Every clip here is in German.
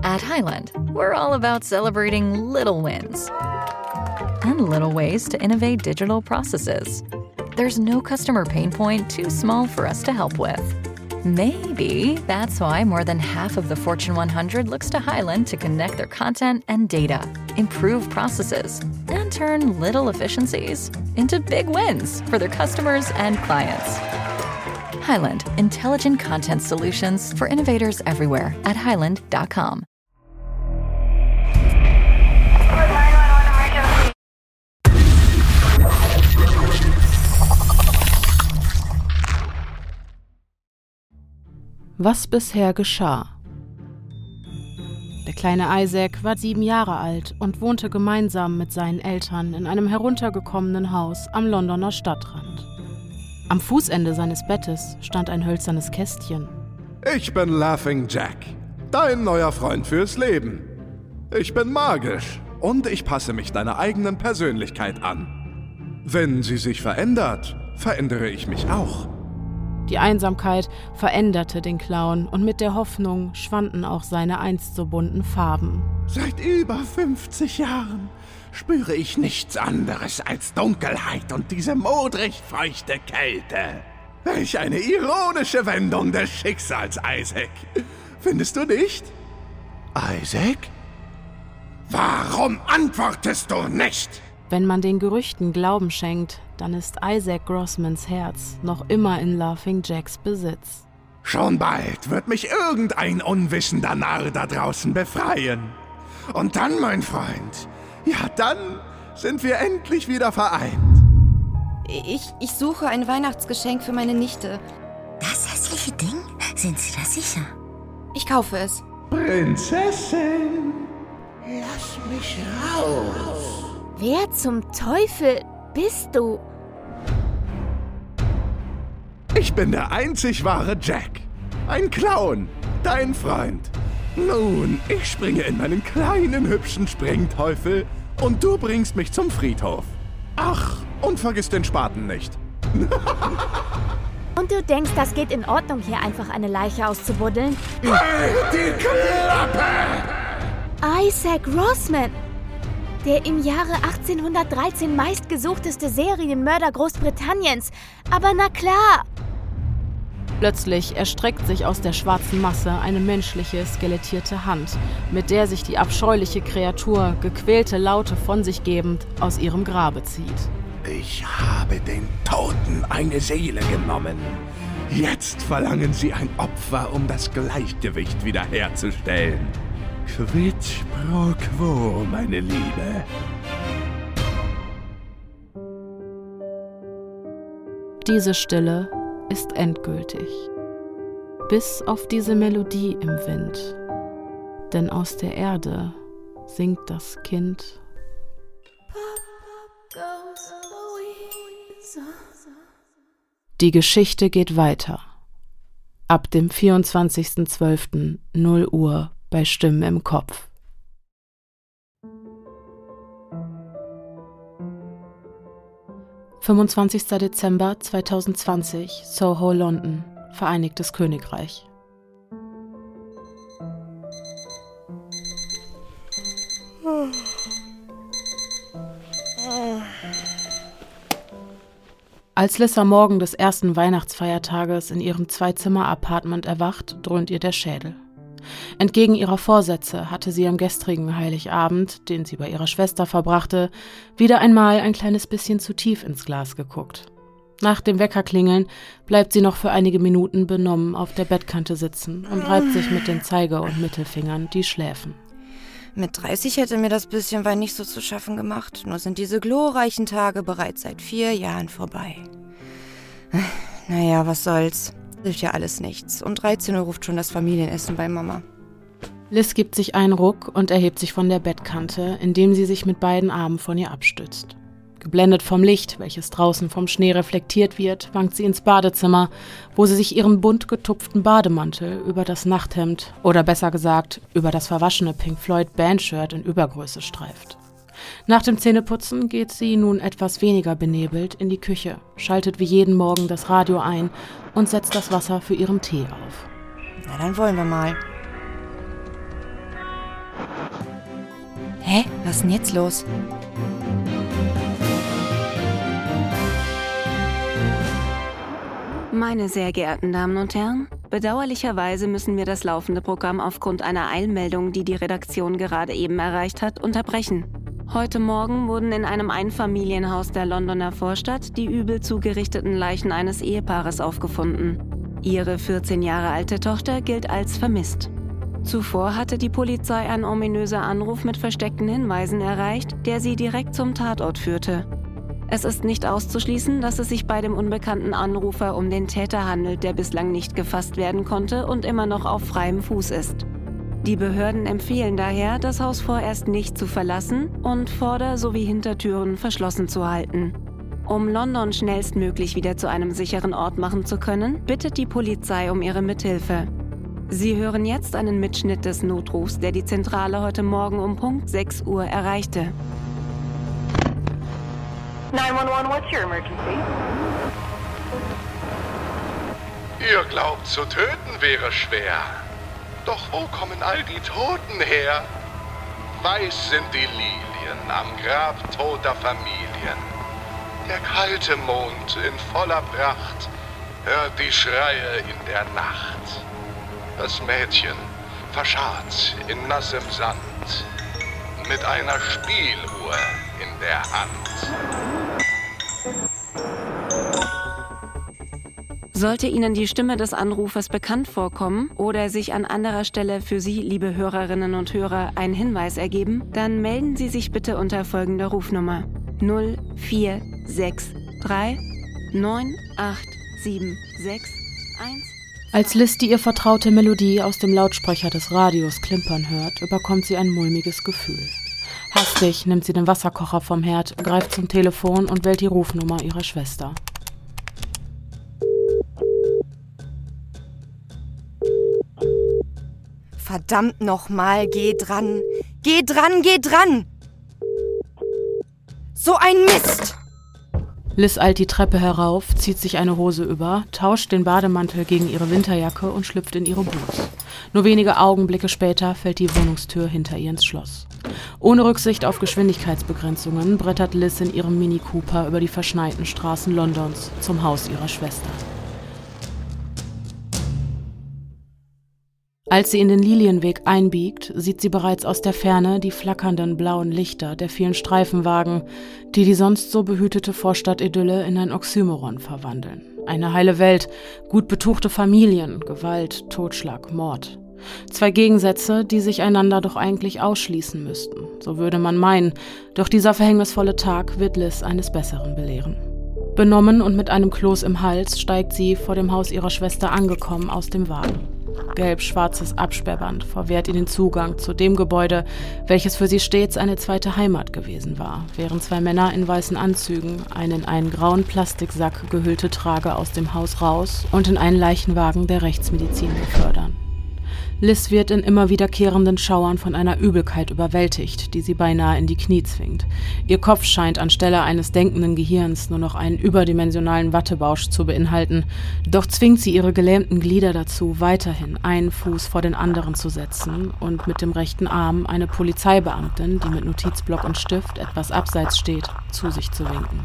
At Highland, we're all about celebrating little wins and little ways to innovate digital processes. There's no customer pain point too small for us to help with. Maybe that's why more than half of the Fortune 100 looks to Highland to connect their content and data, improve processes, and turn little efficiencies into big wins for their customers and clients. Highland, intelligent content solutions for innovators everywhere at highland.com. Was bisher geschah. Der kleine Isaac war 7 Jahre alt und wohnte gemeinsam mit seinen Eltern in einem heruntergekommenen Haus am Londoner Stadtrand. Am Fußende seines Bettes stand ein hölzernes Kästchen. Ich bin Laughing Jack, dein neuer Freund fürs Leben. Ich bin magisch und ich passe mich deiner eigenen Persönlichkeit an. Wenn sie sich verändert, verändere ich mich auch. Die Einsamkeit veränderte den Clown und mit der Hoffnung schwanden auch seine einst so bunten Farben. Seit über 50 Jahren spüre ich nichts anderes als Dunkelheit und diese modrig feuchte Kälte. Welch eine ironische Wendung des Schicksals, Isaac. Findest du nicht? Isaac? Warum antwortest du nicht? Wenn man den Gerüchten Glauben schenkt, dann ist Isaac Grossmans Herz noch immer in Laughing Jacks Besitz. Schon bald wird mich irgendein unwissender Narr da draußen befreien. Und dann, mein Freund, ja dann sind wir endlich wieder vereint. Ich suche ein Weihnachtsgeschenk für meine Nichte. Das hässliche Ding? Sind Sie da sicher? Ich kaufe es. Prinzessin, lass mich raus. Wer zum Teufel bist du? Ich bin der einzig wahre Jack. Ein Clown, dein Freund. Nun, ich springe in meinen kleinen, hübschen Springteufel und du bringst mich zum Friedhof. Ach, und vergiss den Spaten nicht. Und du denkst, das geht in Ordnung, hier einfach eine Leiche auszubuddeln? Halt die Klappe! Isaac Grossman, der im Jahre 1813 meistgesuchteste Serienmörder Großbritanniens. Aber na klar! Plötzlich erstreckt sich aus der schwarzen Masse eine menschliche, skelettierte Hand, mit der sich die abscheuliche Kreatur, gequälte Laute von sich gebend, aus ihrem Grabe zieht. Ich habe den Toten eine Seele genommen. Jetzt verlangen sie ein Opfer, um das Gleichgewicht wiederherzustellen. Quid pro quo, meine Liebe. Diese Stille ist endgültig. Bis auf diese Melodie im Wind. Denn aus der Erde singt das Kind. Die Geschichte geht weiter. Ab dem 24.12. 0 Uhr bei Stimmen im Kopf. »25. Dezember 2020, Soho, London, Vereinigtes Königreich.« Als Liz am Morgen des ersten Weihnachtsfeiertages in ihrem 2-Zimmer-Apartment erwacht, dröhnt ihr der Schädel. Entgegen ihrer Vorsätze hatte sie am gestrigen Heiligabend, den sie bei ihrer Schwester verbrachte, wieder einmal ein kleines bisschen zu tief ins Glas geguckt. Nach dem Weckerklingeln bleibt sie noch für einige Minuten benommen auf der Bettkante sitzen und reibt sich mit den Zeige- und Mittelfingern die Schläfen. Mit 30 hätte mir das bisschen Wein nicht so zu schaffen gemacht. Nur sind diese glorreichen Tage bereits seit 4 Jahren vorbei. Naja, was soll's. Hilft ja alles nichts. Um 13 Uhr ruft schon das Familienessen bei Mama. Liz gibt sich einen Ruck und erhebt sich von der Bettkante, indem sie sich mit beiden Armen von ihr abstützt. Geblendet vom Licht, welches draußen vom Schnee reflektiert wird, wankt sie ins Badezimmer, wo sie sich ihren bunt getupften Bademantel über das Nachthemd oder besser gesagt über das verwaschene Pink Floyd Bandshirt in Übergröße streift. Nach dem Zähneputzen geht sie nun etwas weniger benebelt in die Küche, schaltet wie jeden Morgen das Radio ein und setzt das Wasser für ihren Tee auf. Na, dann wollen wir mal. Hä? Was ist denn jetzt los? Meine sehr geehrten Damen und Herren, bedauerlicherweise müssen wir das laufende Programm aufgrund einer Eilmeldung, die die Redaktion gerade eben erreicht hat, unterbrechen. Heute Morgen wurden in einem Einfamilienhaus der Londoner Vorstadt die übel zugerichteten Leichen eines Ehepaares aufgefunden. Ihre 14 Jahre alte Tochter gilt als vermisst. Zuvor hatte die Polizei ein ominöser Anruf mit versteckten Hinweisen erreicht, der sie direkt zum Tatort führte. Es ist nicht auszuschließen, dass es sich bei dem unbekannten Anrufer um den Täter handelt, der bislang nicht gefasst werden konnte und immer noch auf freiem Fuß ist. Die Behörden empfehlen daher, das Haus vorerst nicht zu verlassen und Vorder- sowie Hintertüren verschlossen zu halten. Um London schnellstmöglich wieder zu einem sicheren Ort machen zu können, bittet die Polizei um ihre Mithilfe. Sie hören jetzt einen Mitschnitt des Notrufs, der die Zentrale heute Morgen um Punkt 6 Uhr erreichte. 911, what's your emergency? Ihr glaubt, zu töten wäre schwer. Doch wo kommen all die Toten her? Weiß sind die Lilien am Grab toter Familien. Der kalte Mond in voller Pracht hört die Schreie in der Nacht. Das Mädchen verscharrt in nassem Sand, mit einer Spieluhr in der Hand. Sollte Ihnen die Stimme des Anrufers bekannt vorkommen oder sich an anderer Stelle für Sie, liebe Hörerinnen und Hörer, ein Hinweis ergeben, dann melden Sie sich bitte unter folgender Rufnummer 0463 98761. Als Liz die ihr vertraute Melodie aus dem Lautsprecher des Radios klimpern hört, überkommt sie ein mulmiges Gefühl. Hastig nimmt sie den Wasserkocher vom Herd, greift zum Telefon und wählt die Rufnummer ihrer Schwester. Verdammt nochmal, geh dran! Geh dran, geh dran! So ein Mist! Liz eilt die Treppe herauf, zieht sich eine Hose über, tauscht den Bademantel gegen ihre Winterjacke und schlüpft in ihre Boots. Nur wenige Augenblicke später fällt die Wohnungstür hinter ihr ins Schloss. Ohne Rücksicht auf Geschwindigkeitsbegrenzungen brettert Liz in ihrem Mini Cooper über die verschneiten Straßen Londons zum Haus ihrer Schwester. Als sie in den Lilienweg einbiegt, sieht sie bereits aus der Ferne die flackernden blauen Lichter der vielen Streifenwagen, die die sonst so behütete Vorstadtidylle in ein Oxymoron verwandeln. Eine heile Welt, gut betuchte Familien, Gewalt, Totschlag, Mord. Zwei Gegensätze, die sich einander doch eigentlich ausschließen müssten. So würde man meinen, doch dieser verhängnisvolle Tag wird Liz eines Besseren belehren. Benommen und mit einem Kloß im Hals steigt sie, vor dem Haus ihrer Schwester angekommen, aus dem Wagen. Gelb-schwarzes Absperrband verwehrt ihr den Zugang zu dem Gebäude, welches für sie stets eine zweite Heimat gewesen war, während zwei Männer in weißen Anzügen eine in einen grauen Plastiksack gehüllte Trage aus dem Haus raus und in einen Leichenwagen der Rechtsmedizin befördern. Liz wird in immer wiederkehrenden Schauern von einer Übelkeit überwältigt, die sie beinahe in die Knie zwingt. Ihr Kopf scheint anstelle eines denkenden Gehirns nur noch einen überdimensionalen Wattebausch zu beinhalten, doch zwingt sie ihre gelähmten Glieder dazu, weiterhin einen Fuß vor den anderen zu setzen und mit dem rechten Arm eine Polizeibeamtin, die mit Notizblock und Stift etwas abseits steht, zu sich zu winken.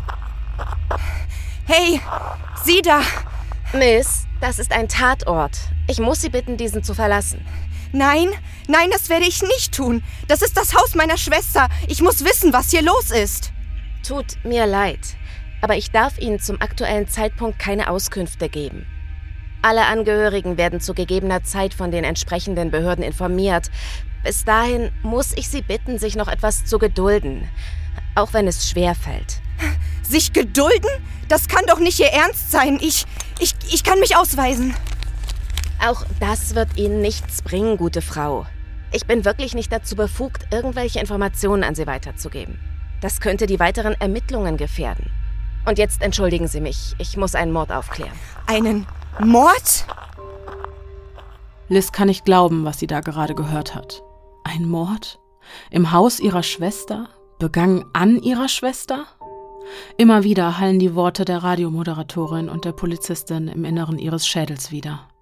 Hey, Sie da! Miss, das ist ein Tatort. Ich muss Sie bitten, diesen zu verlassen. Nein, das werde ich nicht tun. Das ist das Haus meiner Schwester. Ich muss wissen, was hier los ist. Tut mir leid, aber ich darf Ihnen zum aktuellen Zeitpunkt keine Auskünfte geben. Alle Angehörigen werden zu gegebener Zeit von den entsprechenden Behörden informiert. Bis dahin muss ich Sie bitten, sich noch etwas zu gedulden, auch wenn es schwer fällt. Sich gedulden? Das kann doch nicht Ihr Ernst sein. Ich kann mich ausweisen. Auch das wird Ihnen nichts bringen, gute Frau. Ich bin wirklich nicht dazu befugt, irgendwelche Informationen an Sie weiterzugeben. Das könnte die weiteren Ermittlungen gefährden. Und jetzt entschuldigen Sie mich, ich muss einen Mord aufklären. Einen Mord? Liz kann nicht glauben, was sie da gerade gehört hat. Ein Mord? Im Haus ihrer Schwester? Begangen an ihrer Schwester? Immer wieder hallen die Worte der Radiomoderatorin und der Polizistin im Inneren ihres Schädels wider.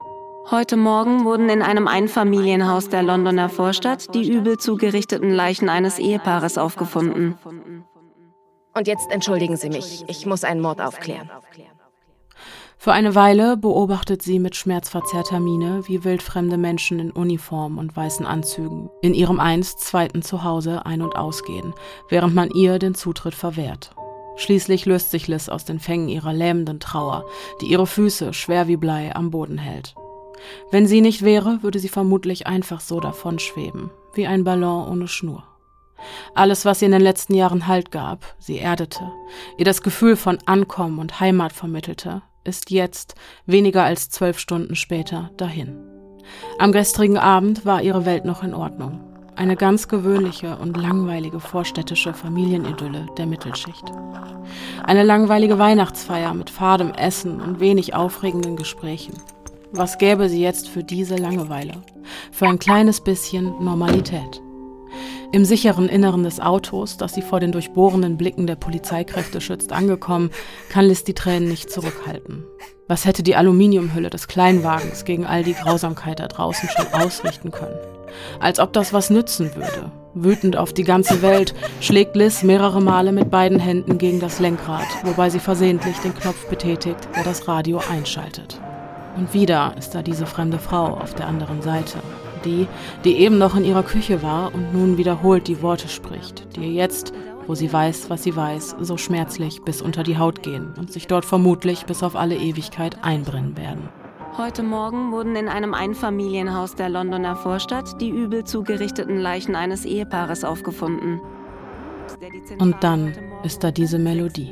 Heute Morgen wurden in einem Einfamilienhaus der Londoner Vorstadt die übel zugerichteten Leichen eines Ehepaares aufgefunden. Und jetzt entschuldigen Sie mich, ich muss einen Mord aufklären. Für eine Weile beobachtet sie mit schmerzverzerrter Miene, wie wildfremde Menschen in Uniform und weißen Anzügen in ihrem einst zweiten Zuhause ein- und ausgehen, während man ihr den Zutritt verwehrt. Schließlich löst sich Liz aus den Fängen ihrer lähmenden Trauer, die ihre Füße schwer wie Blei am Boden hält. Wenn sie nicht wäre, würde sie vermutlich einfach so davonschweben, wie ein Ballon ohne Schnur. Alles, was ihr in den letzten Jahren Halt gab, sie erdete, ihr das Gefühl von Ankommen und Heimat vermittelte, ist jetzt, weniger als 12 Stunden später, dahin. Am gestrigen Abend war ihre Welt noch in Ordnung. Eine ganz gewöhnliche und langweilige vorstädtische Familienidylle der Mittelschicht. Eine langweilige Weihnachtsfeier mit fadem Essen und wenig aufregenden Gesprächen. Was gäbe sie jetzt für diese Langeweile? Für ein kleines bisschen Normalität. Im sicheren Inneren des Autos, das sie vor den durchbohrenden Blicken der Polizeikräfte schützt, angekommen, kann Liz die Tränen nicht zurückhalten. Was hätte die Aluminiumhülle des Kleinwagens gegen all die Grausamkeit da draußen schon ausrichten können? Als ob das was nützen würde. Wütend auf die ganze Welt schlägt Liz mehrere Male mit beiden Händen gegen das Lenkrad, wobei sie versehentlich den Knopf betätigt, der das Radio einschaltet. Und wieder ist da diese fremde Frau auf der anderen Seite. Die eben noch in ihrer Küche war und nun wiederholt die Worte spricht, die ihr jetzt, wo sie weiß, was sie weiß, so schmerzlich bis unter die Haut gehen und sich dort vermutlich bis auf alle Ewigkeit einbrennen werden. Heute Morgen wurden in einem Einfamilienhaus der Londoner Vorstadt die übel zugerichteten Leichen eines Ehepaares aufgefunden. Und dann ist da diese Melodie.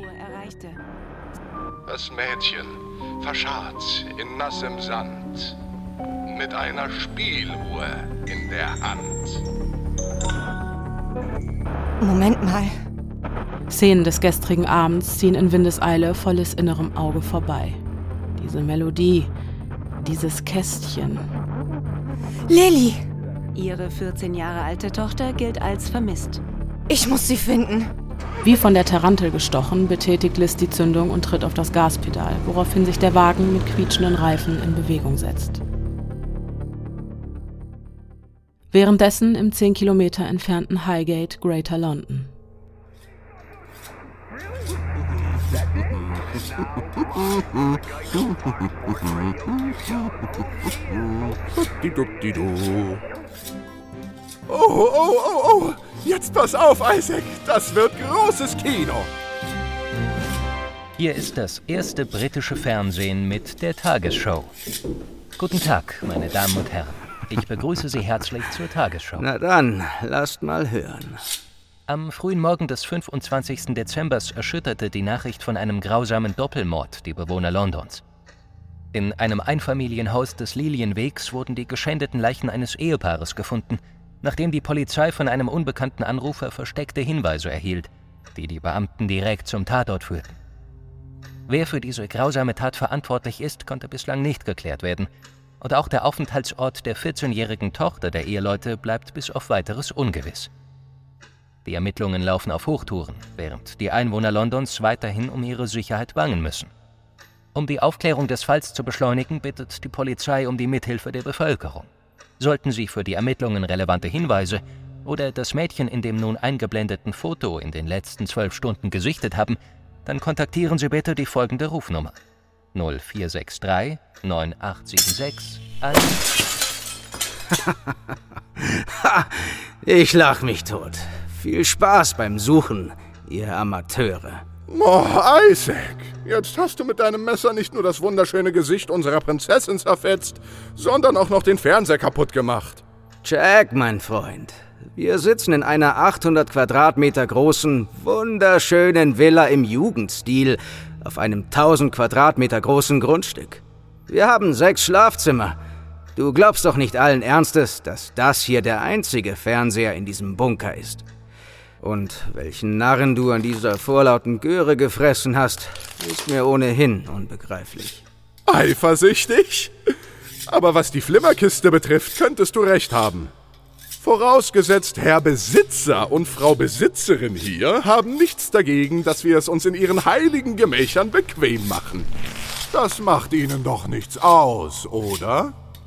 Das Mädchen, verscharrt in nassem Sand, mit einer Spieluhr in der Hand. Moment mal. Szenen des gestrigen Abends ziehen in Windeseile vor Liz' innerem Auge vorbei. Diese Melodie, dieses Kästchen. Lilly! Ihre 14 Jahre alte Tochter gilt als vermisst. Ich muss sie finden. Wie von der Tarantel gestochen, betätigt Liz die Zündung und tritt auf das Gaspedal, woraufhin sich der Wagen mit quietschenden Reifen in Bewegung setzt. Währenddessen im 10 Kilometer entfernten Highgate, Greater London. Oh, jetzt pass auf, Isaac, das wird großes Kino. Hier ist das erste britische Fernsehen mit der Tagesschau. Guten Tag, meine Damen und Herren. Ich begrüße Sie herzlich zur Tagesschau. Na dann, lasst mal hören. Am frühen Morgen des 25. Dezember erschütterte die Nachricht von einem grausamen Doppelmord die Bewohner Londons. In einem Einfamilienhaus des Lilienwegs wurden die geschändeten Leichen eines Ehepaares gefunden, nachdem die Polizei von einem unbekannten Anrufer versteckte Hinweise erhielt, die die Beamten direkt zum Tatort führten. Wer für diese grausame Tat verantwortlich ist, konnte bislang nicht geklärt werden. Und auch der Aufenthaltsort der 14-jährigen Tochter der Eheleute bleibt bis auf Weiteres ungewiss. Die Ermittlungen laufen auf Hochtouren, während die Einwohner Londons weiterhin um ihre Sicherheit bangen müssen. Um die Aufklärung des Falls zu beschleunigen, bittet die Polizei um die Mithilfe der Bevölkerung. Sollten Sie für die Ermittlungen relevante Hinweise oder das Mädchen in dem nun eingeblendeten Foto in den letzten 12 Stunden gesichtet haben, dann kontaktieren Sie bitte die folgende Rufnummer: 0463 9876 Ich lach mich tot. Viel Spaß beim Suchen, ihr Amateure. Oh, Isaac, jetzt hast du mit deinem Messer nicht nur das wunderschöne Gesicht unserer Prinzessin zerfetzt, sondern auch noch den Fernseher kaputt gemacht. Jack, mein Freund, wir sitzen in einer 800 Quadratmeter großen, wunderschönen Villa im Jugendstil auf einem 1000 Quadratmeter großen Grundstück. Wir haben 6 Schlafzimmer. Du glaubst doch nicht allen Ernstes, dass das hier der einzige Fernseher in diesem Bunker ist. Und welchen Narren du an dieser vorlauten Göre gefressen hast, ist mir ohnehin unbegreiflich. Eifersüchtig? Aber was die Flimmerkiste betrifft, könntest du recht haben. Vorausgesetzt, Herr Besitzer und Frau Besitzerin hier haben nichts dagegen, dass wir es uns in ihren heiligen Gemächern bequem machen. Das macht ihnen doch nichts aus, oder?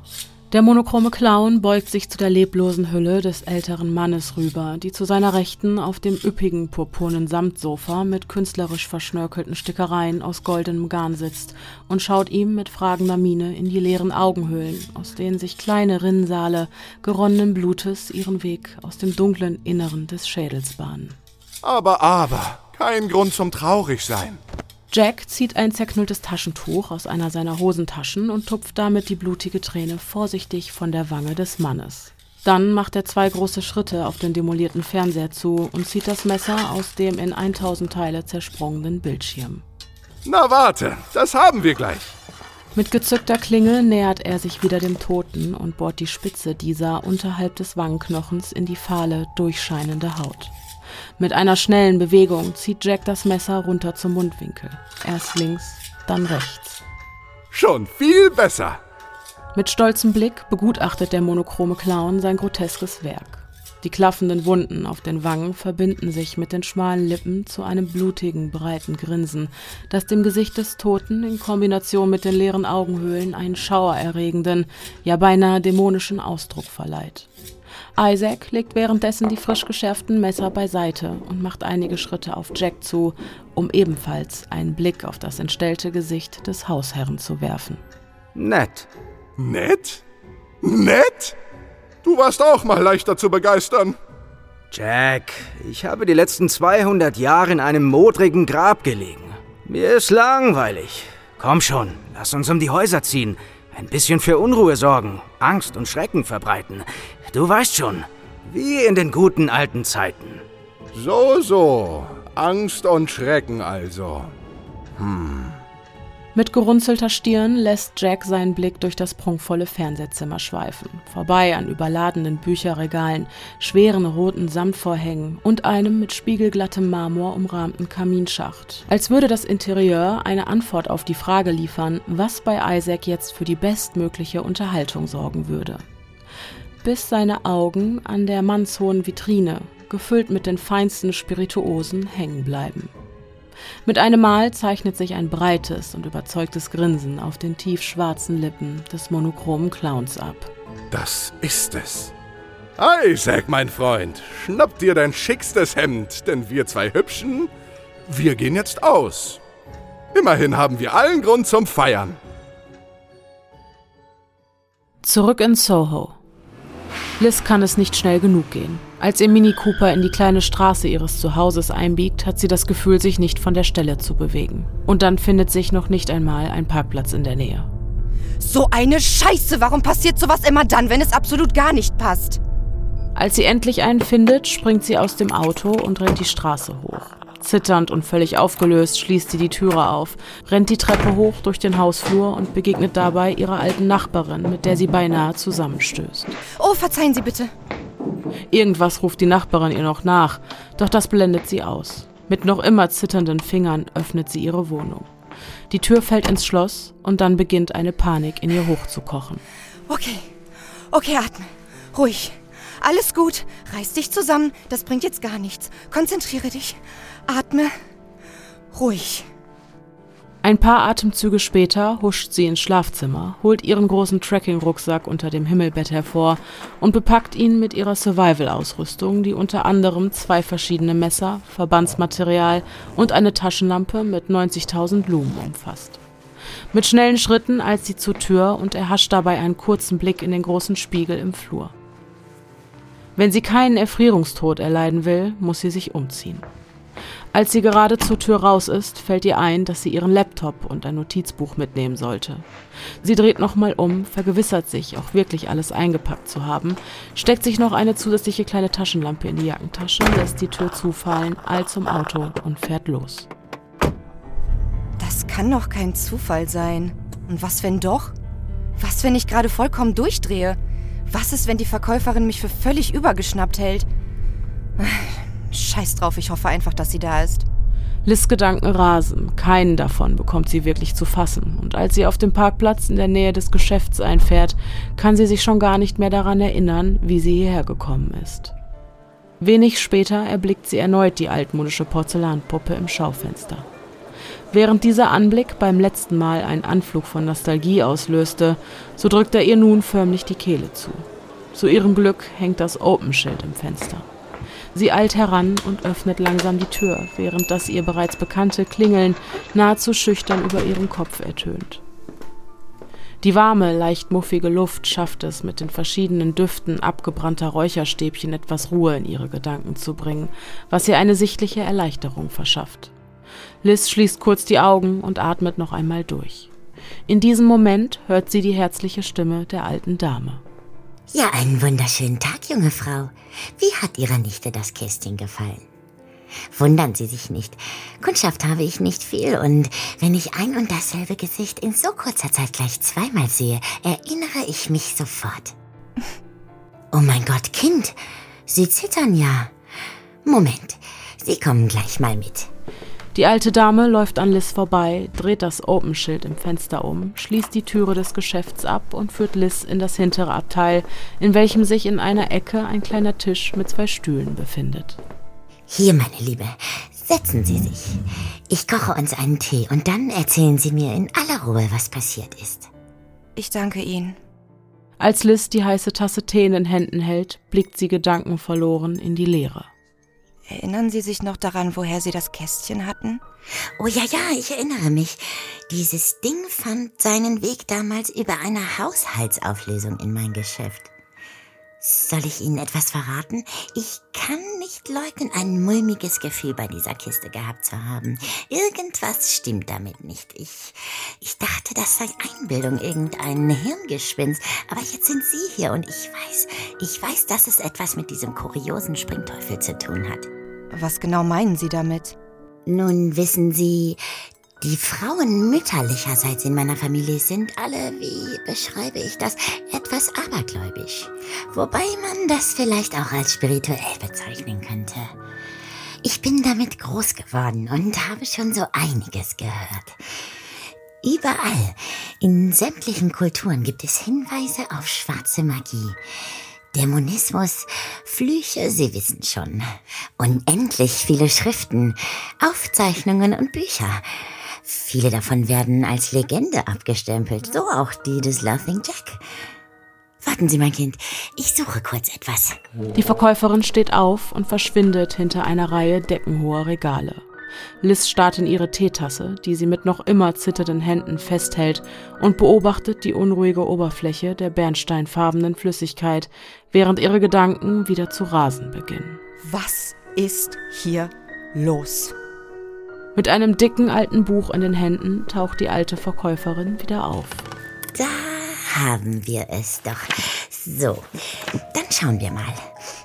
Der monochrome Clown beugt sich zu der leblosen Hülle des älteren Mannes rüber, die zu seiner Rechten auf dem üppigen purpurnen Samtsofa mit künstlerisch verschnörkelten Stickereien aus goldenem Garn sitzt und schaut ihm mit fragender Miene in die leeren Augenhöhlen, aus denen sich kleine Rinnsale geronnenen Blutes ihren Weg aus dem dunklen Inneren des Schädels bahnen. Aber, kein Grund zum Traurigsein. Jack zieht ein zerknülltes Taschentuch aus einer seiner Hosentaschen und tupft damit die blutige Träne vorsichtig von der Wange des Mannes. Dann macht er 2 große Schritte auf den demolierten Fernseher zu und zieht das Messer aus dem in 1000 Teile zersprungenen Bildschirm. Na warte, das haben wir gleich. Mit gezückter Klinge nähert er sich wieder dem Toten und bohrt die Spitze dieser unterhalb des Wangenknochens in die fahle, durchscheinende Haut. Mit einer schnellen Bewegung zieht Jack das Messer runter zum Mundwinkel. Erst links, dann rechts. Schon viel besser. Mit stolzem Blick begutachtet der monochrome Clown sein groteskes Werk. Die klaffenden Wunden auf den Wangen verbinden sich mit den schmalen Lippen zu einem blutigen, breiten Grinsen, das dem Gesicht des Toten in Kombination mit den leeren Augenhöhlen einen schauererregenden, ja beinahe dämonischen Ausdruck verleiht. Isaac legt währenddessen die frisch geschärften Messer beiseite und macht einige Schritte auf Jack zu, um ebenfalls einen Blick auf das entstellte Gesicht des Hausherrn zu werfen. Nett. Nett? Nett? Du warst auch mal leichter zu begeistern. Jack, ich habe die letzten 200 Jahre in einem modrigen Grab gelegen. Mir ist langweilig. Komm schon, lass uns um die Häuser ziehen. Ein bisschen für Unruhe sorgen, Angst und Schrecken verbreiten. Du weißt schon, wie in den guten alten Zeiten. So, Angst und Schrecken also. Mit gerunzelter Stirn lässt Jack seinen Blick durch das prunkvolle Fernsehzimmer schweifen, vorbei an überladenen Bücherregalen, schweren roten Samtvorhängen und einem mit spiegelglattem Marmor umrahmten Kaminschacht. Als würde das Interieur eine Antwort auf die Frage liefern, was bei Isaac jetzt für die bestmögliche Unterhaltung sorgen würde. Bis seine Augen an der mannshohen Vitrine, gefüllt mit den feinsten Spirituosen, hängen bleiben. Mit einem Mal zeichnet sich ein breites und überzeugtes Grinsen auf den tiefschwarzen Lippen des monochromen Clowns ab. Das ist es. Isaac, mein Freund, schnapp dir dein schickstes Hemd, denn wir 2 Hübschen, wir gehen jetzt aus. Immerhin haben wir allen Grund zum Feiern. Zurück in Soho. Liz kann es nicht schnell genug gehen. Als ihr Mini Cooper in die kleine Straße ihres Zuhauses einbiegt, hat sie das Gefühl, sich nicht von der Stelle zu bewegen. Und dann findet sich noch nicht einmal ein Parkplatz in der Nähe. So eine Scheiße! Warum passiert sowas immer dann, wenn es absolut gar nicht passt? Als sie endlich einen findet, springt sie aus dem Auto und rennt die Straße hoch. Zitternd und völlig aufgelöst schließt sie die Türe auf, rennt die Treppe hoch durch den Hausflur und begegnet dabei ihrer alten Nachbarin, mit der sie beinahe zusammenstößt. Oh, verzeihen Sie bitte. Irgendwas ruft die Nachbarin ihr noch nach, doch das blendet sie aus. Mit noch immer zitternden Fingern öffnet sie ihre Wohnung. Die Tür fällt ins Schloss und dann beginnt eine Panik in ihr hochzukochen. Okay, atme. Ruhig. Alles gut. Reiß dich zusammen. Das bringt jetzt gar nichts. Konzentriere dich. Atme. Ruhig. Ein paar Atemzüge später huscht sie ins Schlafzimmer, holt ihren großen Trekking-Rucksack unter dem Himmelbett hervor und bepackt ihn mit ihrer Survival-Ausrüstung, die unter anderem 2 verschiedene Messer, Verbandsmaterial und eine Taschenlampe mit 90.000 Lumen umfasst. Mit schnellen Schritten eilt sie zur Tür und erhascht dabei einen kurzen Blick in den großen Spiegel im Flur. Wenn sie keinen Erfrierungstod erleiden will, muss sie sich umziehen. Als sie gerade zur Tür raus ist, fällt ihr ein, dass sie ihren Laptop und ein Notizbuch mitnehmen sollte. Sie dreht nochmal um, vergewissert sich, auch wirklich alles eingepackt zu haben, steckt sich noch eine zusätzliche kleine Taschenlampe in die Jackentasche, lässt die Tür zufallen, eilt zum Auto und fährt los. Das kann doch kein Zufall sein. Und was, wenn doch? Was, wenn ich gerade vollkommen durchdrehe? Was ist, wenn die Verkäuferin mich für völlig übergeschnappt hält? Scheiß drauf, ich hoffe einfach, dass sie da ist. Liz' Gedanken rasen, keinen davon bekommt sie wirklich zu fassen. Und als sie auf dem Parkplatz in der Nähe des Geschäfts einfährt, kann sie sich schon gar nicht mehr daran erinnern, wie sie hierher gekommen ist. Wenig später erblickt sie erneut die altmodische Porzellanpuppe im Schaufenster. Während dieser Anblick beim letzten Mal einen Anflug von Nostalgie auslöste, so drückt er ihr nun förmlich die Kehle zu. Zu ihrem Glück hängt das Open-Schild im Fenster. Sie eilt heran und öffnet langsam die Tür, während das ihr bereits bekannte Klingeln nahezu schüchtern über ihrem Kopf ertönt. Die warme, leicht muffige Luft schafft es, mit den verschiedenen Düften abgebrannter Räucherstäbchen etwas Ruhe in ihre Gedanken zu bringen, was ihr eine sichtliche Erleichterung verschafft. Liz schließt kurz die Augen und atmet noch einmal durch. In diesem Moment hört sie die herzliche Stimme der alten Dame. Ja, einen wunderschönen Tag, junge Frau. Wie hat Ihrer Nichte das Kästchen gefallen? Wundern Sie sich nicht. Kundschaft habe ich nicht viel und wenn ich ein und dasselbe Gesicht in so kurzer Zeit gleich zweimal sehe, erinnere ich mich sofort. Oh mein Gott, Kind, Sie zittern ja. Moment, Sie kommen gleich mal mit. Die alte Dame läuft an Liz vorbei, dreht das Open-Schild im Fenster um, schließt die Türe des Geschäfts ab und führt Liz in das hintere Abteil, in welchem sich in einer Ecke ein kleiner Tisch mit 2 Stühlen befindet. Hier, meine Liebe, setzen Sie sich. Ich koche uns einen Tee und dann erzählen Sie mir in aller Ruhe, was passiert ist. Ich danke Ihnen. Als Liz die heiße Tasse Tee in den Händen hält, blickt sie gedankenverloren in die Leere. Erinnern Sie sich noch daran, woher Sie das Kästchen hatten? Oh ja, ich erinnere mich. Dieses Ding fand seinen Weg damals über eine Haushaltsauflösung in mein Geschäft. Soll ich Ihnen etwas verraten? Ich kann nicht leugnen, ein mulmiges Gefühl bei dieser Kiste gehabt zu haben. Irgendwas stimmt damit nicht. Ich dachte, das sei Einbildung, irgendein Hirngespinst. Aber jetzt sind Sie hier und ich weiß, dass es etwas mit diesem kuriosen Springteufel zu tun hat. Was genau meinen Sie damit? Nun, wissen Sie, die Frauen mütterlicherseits in meiner Familie sind alle, wie beschreibe ich das, etwas abergläubisch. Wobei man das vielleicht auch als spirituell bezeichnen könnte. Ich bin damit groß geworden und habe schon so einiges gehört. Überall, in sämtlichen Kulturen gibt es Hinweise auf schwarze Magie. Dämonismus, Flüche, Sie wissen schon. Unendlich viele Schriften, Aufzeichnungen und Bücher. Viele davon werden als Legende abgestempelt, so auch die des Laughing Jack. Warten Sie, mein Kind, ich suche kurz etwas. Die Verkäuferin steht auf und verschwindet hinter einer Reihe deckenhoher Regale. Liz starrt in ihre Teetasse, die sie mit noch immer zitternden Händen festhält, und beobachtet die unruhige Oberfläche der bernsteinfarbenen Flüssigkeit, während ihre Gedanken wieder zu rasen beginnen. Was ist hier los? Mit einem dicken alten Buch in den Händen taucht die alte Verkäuferin wieder auf. Da haben wir es doch. So, dann schauen wir mal.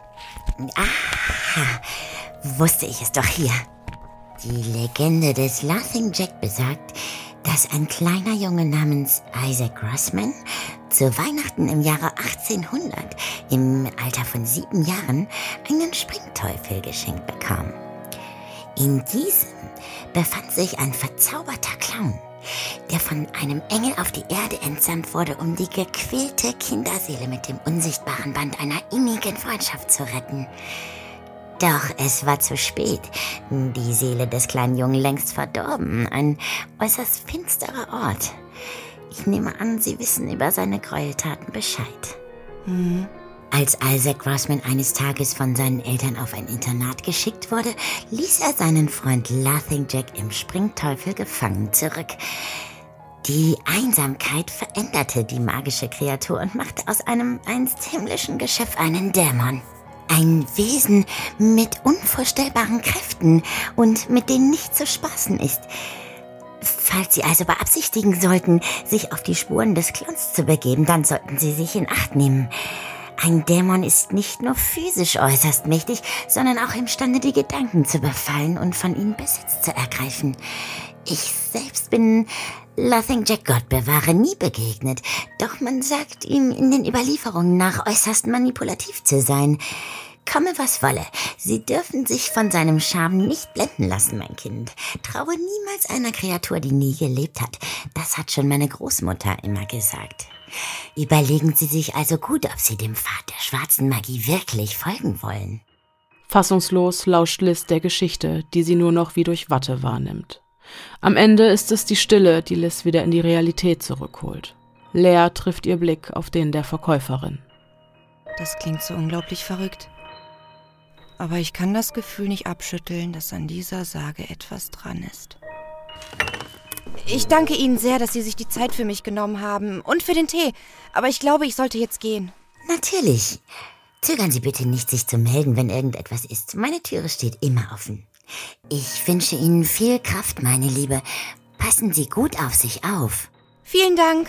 Aha, wusste ich es doch hier. Die Legende des Laughing Jack besagt, dass ein kleiner Junge namens Isaac Grossman zu Weihnachten im Jahre 1800 im Alter von 7 Jahren einen Springteufel geschenkt bekam. In diesem befand sich ein verzauberter Clown, der von einem Engel auf die Erde entsandt wurde, um die gequälte Kinderseele mit dem unsichtbaren Band einer innigen Freundschaft zu retten. Doch es war zu spät. Die Seele des kleinen Jungen längst verdorben. Ein äußerst finsterer Ort. Ich nehme an, Sie wissen über seine Gräueltaten Bescheid. Als Isaac Grossman eines Tages von seinen Eltern auf ein Internat geschickt wurde, ließ er seinen Freund Laughing Jack im Springteufel gefangen zurück. Die Einsamkeit veränderte die magische Kreatur und machte aus einem einst himmlischen Geschöpf einen Dämon. Ein Wesen mit unvorstellbaren Kräften und mit denen nicht zu spaßen ist. Falls Sie also beabsichtigen sollten, sich auf die Spuren des Clowns zu begeben, dann sollten Sie sich in Acht nehmen. Ein Dämon ist nicht nur physisch äußerst mächtig, sondern auch imstande, die Gedanken zu befallen und von ihnen Besitz zu ergreifen. Ich selbst bin Laughing Jack, Gott bewahre, nie begegnet, doch man sagt ihm in den Überlieferungen nach äußerst manipulativ zu sein. Komme was wolle, Sie dürfen sich von seinem Charme nicht blenden lassen, mein Kind. Traue niemals einer Kreatur, die nie gelebt hat. Das hat schon meine Großmutter immer gesagt. Überlegen Sie sich also gut, ob Sie dem Pfad der schwarzen Magie wirklich folgen wollen. Fassungslos lauscht Liz der Geschichte, die sie nur noch wie durch Watte wahrnimmt. Am Ende ist es die Stille, die Liz wieder in die Realität zurückholt. Leer trifft ihr Blick auf den der Verkäuferin. Das klingt so unglaublich verrückt. Aber ich kann das Gefühl nicht abschütteln, dass an dieser Sage etwas dran ist. Ich danke Ihnen sehr, dass Sie sich die Zeit für mich genommen haben und für den Tee. Aber ich glaube, ich sollte jetzt gehen. Natürlich. Zögern Sie bitte nicht, sich zu melden, wenn irgendetwas ist. Meine Türe steht immer offen. Ich wünsche Ihnen viel Kraft, meine Liebe. Passen Sie gut auf sich auf. Vielen Dank.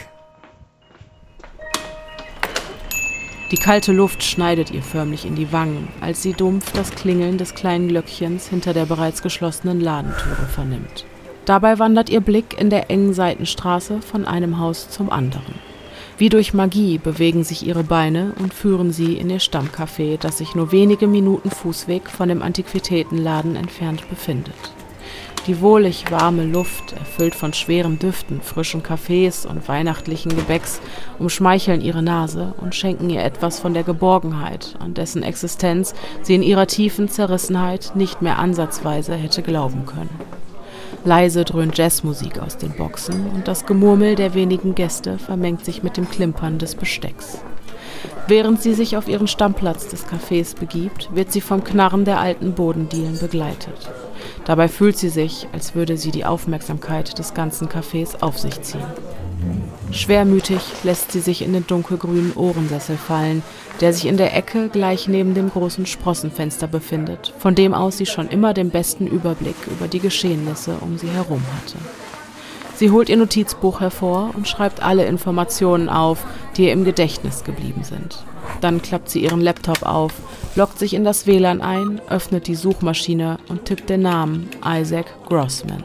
Die kalte Luft schneidet ihr förmlich in die Wangen, als sie dumpf das Klingeln des kleinen Glöckchens hinter der bereits geschlossenen Ladentüre vernimmt. Dabei wandert ihr Blick in der engen Seitenstraße von einem Haus zum anderen. Wie durch Magie bewegen sich ihre Beine und führen sie in ihr Stammcafé, das sich nur wenige Minuten Fußweg von dem Antiquitätenladen entfernt befindet. Die wohlig warme Luft, erfüllt von schweren Düften, frischen Kaffees und weihnachtlichen Gebäcks, umschmeicheln ihre Nase und schenken ihr etwas von der Geborgenheit, an dessen Existenz sie in ihrer tiefen Zerrissenheit nicht mehr ansatzweise hätte glauben können. Leise dröhnt Jazzmusik aus den Boxen und das Gemurmel der wenigen Gäste vermengt sich mit dem Klimpern des Bestecks. Während sie sich auf ihren Stammplatz des Cafés begibt, wird sie vom Knarren der alten Bodendielen begleitet. Dabei fühlt sie sich, als würde sie die Aufmerksamkeit des ganzen Cafés auf sich ziehen. Schwermütig lässt sie sich in den dunkelgrünen Ohrensessel fallen, der sich in der Ecke gleich neben dem großen Sprossenfenster befindet, von dem aus sie schon immer den besten Überblick über die Geschehnisse um sie herum hatte. Sie holt ihr Notizbuch hervor und schreibt alle Informationen auf, die ihr im Gedächtnis geblieben sind. Dann klappt sie ihren Laptop auf, loggt sich in das WLAN ein, öffnet die Suchmaschine und tippt den Namen Isaac Grossman.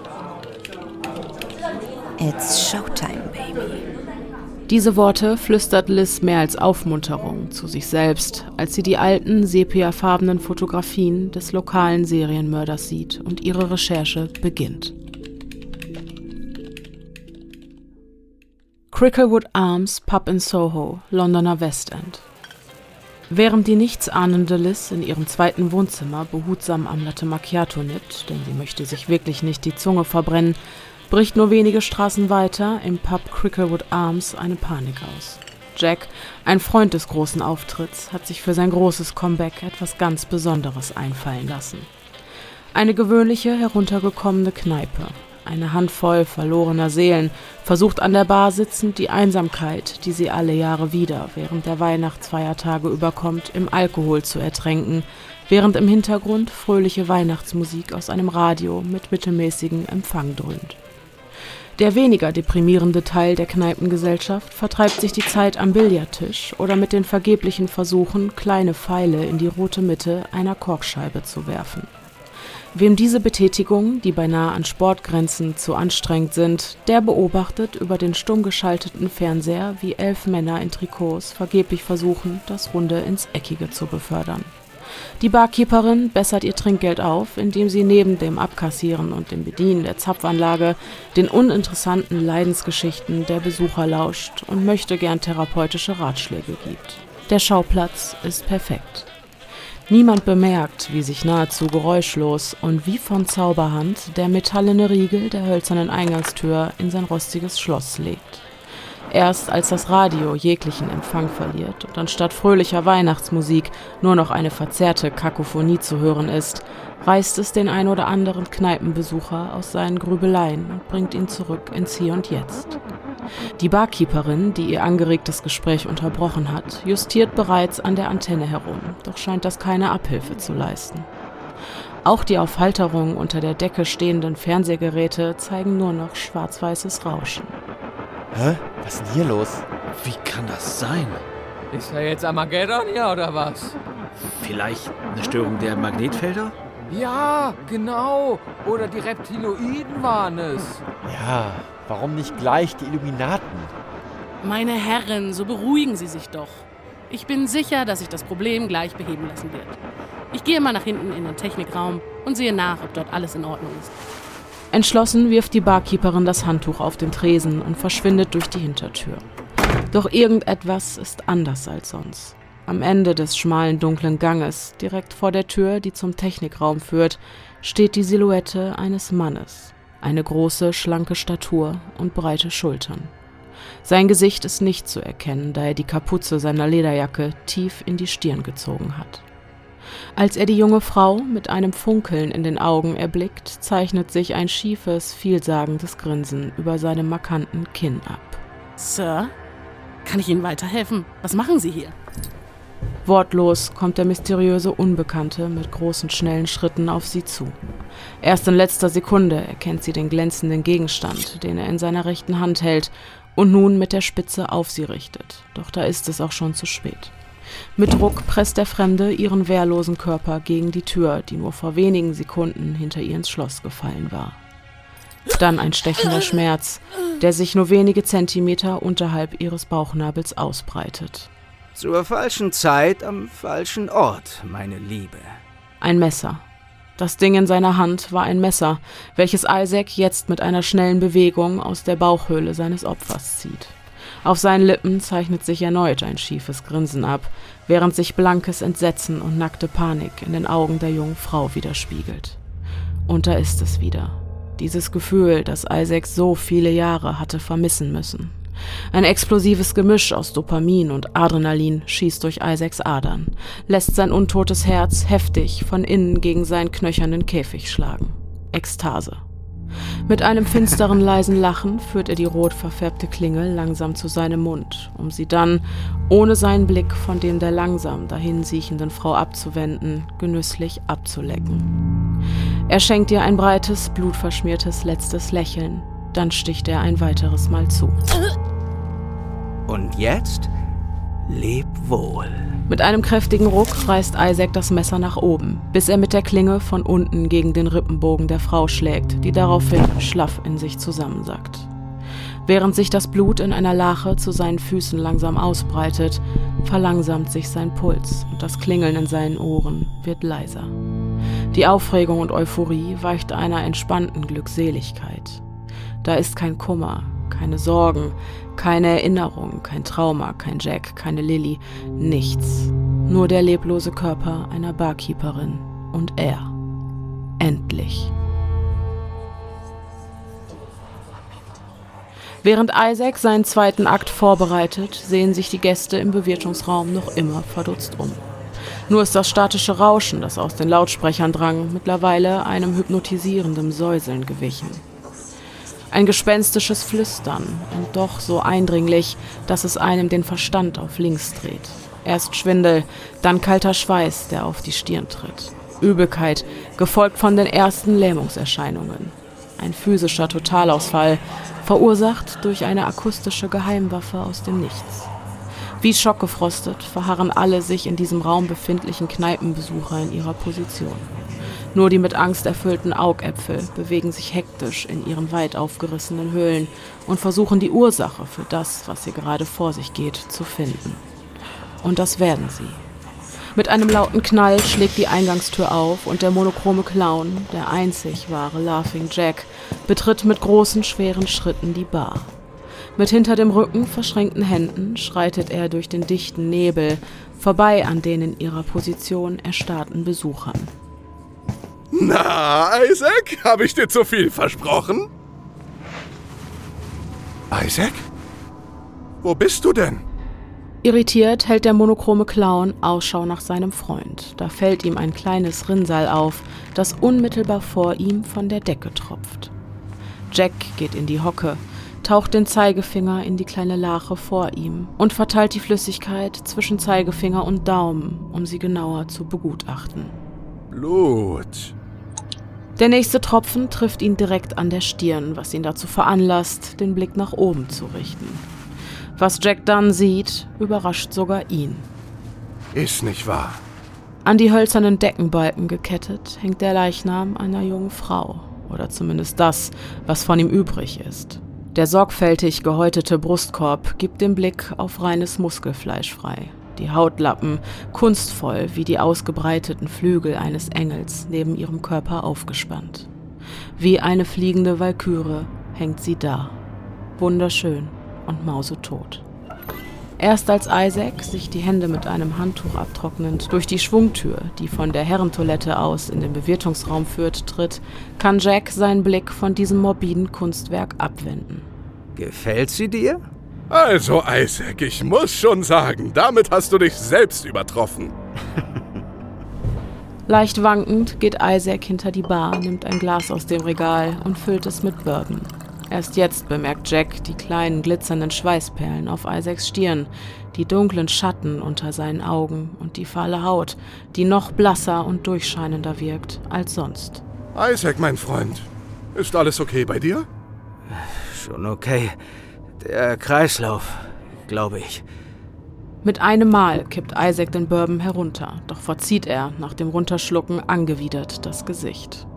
It's Showtime, baby. Diese Worte flüstert Liz mehr als Aufmunterung zu sich selbst, als sie die alten, sepiafarbenen Fotografien des lokalen Serienmörders sieht und ihre Recherche beginnt. Cricklewood Arms Pub in Soho, Londoner Westend. Während die nichtsahnende Liz in ihrem zweiten Wohnzimmer behutsam am Latte Macchiato nippt, denn sie möchte sich wirklich nicht die Zunge verbrennen, bricht nur wenige Straßen weiter im Pub Cricklewood Arms eine Panik aus. Jack, ein Freund des großen Auftritts, hat sich für sein großes Comeback etwas ganz Besonderes einfallen lassen. Eine gewöhnliche, heruntergekommene Kneipe. Eine Handvoll verlorener Seelen versucht an der Bar sitzend die Einsamkeit, die sie alle Jahre wieder während der Weihnachtsfeiertage überkommt, im Alkohol zu ertränken, während im Hintergrund fröhliche Weihnachtsmusik aus einem Radio mit mittelmäßigem Empfang dröhnt. Der weniger deprimierende Teil der Kneipengesellschaft vertreibt sich die Zeit am Billardtisch oder mit den vergeblichen Versuchen, kleine Pfeile in die rote Mitte einer Korkscheibe zu werfen. Wem diese Betätigungen, die beinahe an Sportgrenzen zu anstrengend sind, der beobachtet über den stumm geschalteten Fernseher, wie 11 Männer in Trikots vergeblich versuchen, das Runde ins Eckige zu befördern. Die Barkeeperin bessert ihr Trinkgeld auf, indem sie neben dem Abkassieren und dem Bedienen der Zapfanlage den uninteressanten Leidensgeschichten der Besucher lauscht und möchte gern therapeutische Ratschläge gibt. Der Schauplatz ist perfekt. Niemand bemerkt, wie sich nahezu geräuschlos und wie von Zauberhand der metallene Riegel der hölzernen Eingangstür in sein rostiges Schloss legt. Erst als das Radio jeglichen Empfang verliert und anstatt fröhlicher Weihnachtsmusik nur noch eine verzerrte Kakophonie zu hören ist, reißt es den ein oder anderen Kneipenbesucher aus seinen Grübeleien und bringt ihn zurück ins Hier und Jetzt. Die Barkeeperin, die ihr angeregtes Gespräch unterbrochen hat, justiert bereits an der Antenne herum, doch scheint das keine Abhilfe zu leisten. Auch die auf Halterung unter der Decke stehenden Fernsehgeräte zeigen nur noch schwarz-weißes Rauschen. Hä? Was ist denn hier los? Wie kann das sein? Ist da jetzt Armageddon hier oder was? Vielleicht eine Störung der Magnetfelder? Ja, genau. Oder die Reptiloiden waren es. Ja, warum nicht gleich die Illuminaten? Meine Herren, so beruhigen Sie sich doch. Ich bin sicher, dass sich das Problem gleich beheben lassen wird. Ich gehe mal nach hinten in den Technikraum und sehe nach, ob dort alles in Ordnung ist. Entschlossen wirft die Barkeeperin das Handtuch auf den Tresen und verschwindet durch die Hintertür. Doch irgendetwas ist anders als sonst. Am Ende des schmalen, dunklen Ganges, direkt vor der Tür, die zum Technikraum führt, steht die Silhouette eines Mannes. Eine große, schlanke Statur und breite Schultern. Sein Gesicht ist nicht zu erkennen, da er die Kapuze seiner Lederjacke tief in die Stirn gezogen hat. Als er die junge Frau mit einem Funkeln in den Augen erblickt, zeichnet sich ein schiefes, vielsagendes Grinsen über seinem markanten Kinn ab. Sir, kann ich Ihnen weiterhelfen? Was machen Sie hier? Wortlos kommt der mysteriöse Unbekannte mit großen, schnellen Schritten auf sie zu. Erst in letzter Sekunde erkennt sie den glänzenden Gegenstand, den er in seiner rechten Hand hält und nun mit der Spitze auf sie richtet. Doch da ist es auch schon zu spät. Mit Druck presst der Fremde ihren wehrlosen Körper gegen die Tür, die nur vor wenigen Sekunden hinter ihr ins Schloss gefallen war. Dann ein stechender Schmerz, der sich nur wenige Zentimeter unterhalb ihres Bauchnabels ausbreitet. Zur falschen Zeit am falschen Ort, meine Liebe. Ein Messer. Das Ding in seiner Hand war ein Messer, welches Isaac jetzt mit einer schnellen Bewegung aus der Bauchhöhle seines Opfers zieht. Auf seinen Lippen zeichnet sich erneut ein schiefes Grinsen ab, während sich blankes Entsetzen und nackte Panik in den Augen der jungen Frau widerspiegelt. Und da ist es wieder. Dieses Gefühl, das Isaac so viele Jahre hatte vermissen müssen. Ein explosives Gemisch aus Dopamin und Adrenalin schießt durch Isaacs Adern, lässt sein untotes Herz heftig von innen gegen seinen knöchernen Käfig schlagen. Ekstase. Mit einem finsteren, leisen Lachen führt er die rot verfärbte Klinge langsam zu seinem Mund, um sie dann, ohne seinen Blick von dem der langsam dahinsiechenden Frau abzuwenden, genüsslich abzulecken. Er schenkt ihr ein breites, blutverschmiertes letztes Lächeln, dann sticht er ein weiteres Mal zu. Und jetzt? Leb wohl. Mit einem kräftigen Ruck reißt Isaac das Messer nach oben, bis er mit der Klinge von unten gegen den Rippenbogen der Frau schlägt, die daraufhin schlaff in sich zusammensackt. Während sich das Blut in einer Lache zu seinen Füßen langsam ausbreitet, verlangsamt sich sein Puls und das Klingeln in seinen Ohren wird leiser. Die Aufregung und Euphorie weicht einer entspannten Glückseligkeit. Da ist kein Kummer, keine Sorgen, keine Erinnerung, kein Trauma, kein Jack, keine Lilly, nichts. Nur der leblose Körper einer Barkeeperin und er. Endlich. Während Isaac seinen zweiten Akt vorbereitet, sehen sich die Gäste im Bewirtungsraum noch immer verdutzt um. Nur ist das statische Rauschen, das aus den Lautsprechern drang, mittlerweile einem hypnotisierenden Säuseln gewichen. Ein gespenstisches Flüstern und doch so eindringlich, dass es einem den Verstand auf links dreht. Erst Schwindel, dann kalter Schweiß, der auf die Stirn tritt. Übelkeit, gefolgt von den ersten Lähmungserscheinungen. Ein physischer Totalausfall, verursacht durch eine akustische Geheimwaffe aus dem Nichts. Wie schockgefrostet verharren alle sich in diesem Raum befindlichen Kneipenbesucher in ihrer Position. Nur die mit Angst erfüllten Augäpfel bewegen sich hektisch in ihren weit aufgerissenen Höhlen und versuchen die Ursache für das, was hier gerade vor sich geht, zu finden. Und das werden sie. Mit einem lauten Knall schlägt die Eingangstür auf und der monochrome Clown, der einzig wahre Laughing Jack, betritt mit großen, schweren Schritten die Bar. Mit hinter dem Rücken verschränkten Händen schreitet er durch den dichten Nebel, vorbei an den in ihrer Position erstarrten Besuchern. Na, Isaac, habe ich dir zu viel versprochen? Isaac? Wo bist du denn? Irritiert hält der monochrome Clown Ausschau nach seinem Freund. Da fällt ihm ein kleines Rinnsal auf, das unmittelbar vor ihm von der Decke tropft. Jack geht in die Hocke, taucht den Zeigefinger in die kleine Lache vor ihm und verteilt die Flüssigkeit zwischen Zeigefinger und Daumen, um sie genauer zu begutachten. Blut. Der nächste Tropfen trifft ihn direkt an der Stirn, was ihn dazu veranlasst, den Blick nach oben zu richten. Was Jack dann sieht, überrascht sogar ihn. Ist nicht wahr. An die hölzernen Deckenbalken gekettet hängt der Leichnam einer jungen Frau, oder zumindest das, was von ihm übrig ist. Der sorgfältig gehäutete Brustkorb gibt den Blick auf reines Muskelfleisch frei. Die Hautlappen kunstvoll wie die ausgebreiteten Flügel eines Engels neben ihrem Körper aufgespannt. Wie eine fliegende Walküre hängt sie da, wunderschön und mausetot. Erst als Isaac, sich die Hände mit einem Handtuch abtrocknend, durch die Schwungtür, die von der Herrentoilette aus in den Bewirtungsraum führt, tritt, kann Jack seinen Blick von diesem morbiden Kunstwerk abwenden. Gefällt sie dir? Also, Isaac, ich muss schon sagen, damit hast du dich selbst übertroffen. Leicht wankend geht Isaac hinter die Bar, nimmt ein Glas aus dem Regal und füllt es mit Bourbon. Erst jetzt bemerkt Jack die kleinen glitzernden Schweißperlen auf Isaacs Stirn, die dunklen Schatten unter seinen Augen und die fahle Haut, die noch blasser und durchscheinender wirkt als sonst. Isaac, mein Freund, ist alles okay bei dir? Schon okay. Der Kreislauf, glaube ich. Mit einem Mal kippt Isaac den Bourbon herunter, doch verzieht er, nach dem Runterschlucken, angewidert das Gesicht.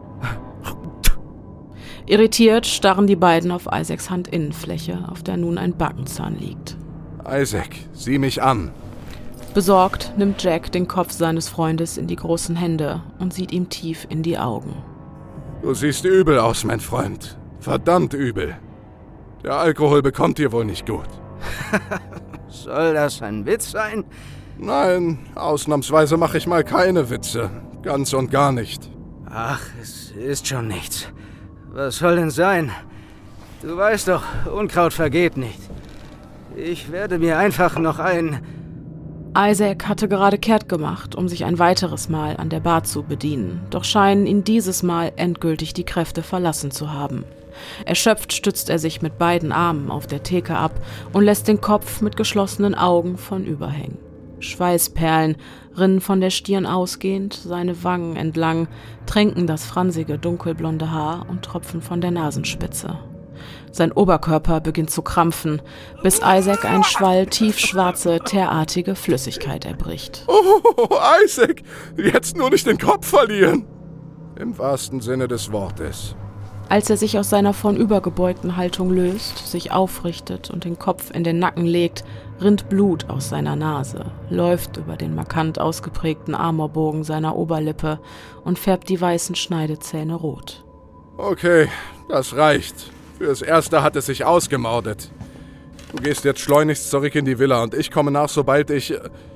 Irritiert starren die beiden auf Isaacs Handinnenfläche, auf der nun ein Backenzahn liegt. Isaac, sieh mich an. Besorgt nimmt Jack den Kopf seines Freundes in die großen Hände und sieht ihm tief in die Augen. Du siehst übel aus, mein Freund. Verdammt übel. Der Alkohol bekommt dir wohl nicht gut. Soll das ein Witz sein? Nein, ausnahmsweise mache ich mal keine Witze. Ganz und gar nicht. Ach, es ist schon nichts. Was soll denn sein? Du weißt doch, Unkraut vergeht nicht. Ich werde mir einfach noch ein... Isaac hatte gerade kehrt gemacht, um sich ein weiteres Mal an der Bar zu bedienen, doch scheinen ihn dieses Mal endgültig die Kräfte verlassen zu haben. Erschöpft stützt er sich mit beiden Armen auf der Theke ab und lässt den Kopf mit geschlossenen Augen vornüberhängen. Schweißperlen rinnen von der Stirn ausgehend, seine Wangen entlang, tränken das fransige, dunkelblonde Haar und tropfen von der Nasenspitze. Sein Oberkörper beginnt zu krampfen, bis Isaac einen Schwall tiefschwarze, teerartige Flüssigkeit erbricht. Oh, Isaac, jetzt nur nicht den Kopf verlieren. Im wahrsten Sinne des Wortes. Als er sich aus seiner vornübergebeugten Haltung löst, sich aufrichtet und den Kopf in den Nacken legt, rinnt Blut aus seiner Nase, läuft über den markant ausgeprägten Amorbogen seiner Oberlippe und färbt die weißen Schneidezähne rot. Okay, das reicht. Fürs Erste hat es sich ausgemordet. Du gehst jetzt schleunigst zurück in die Villa und ich komme nach, sobald ich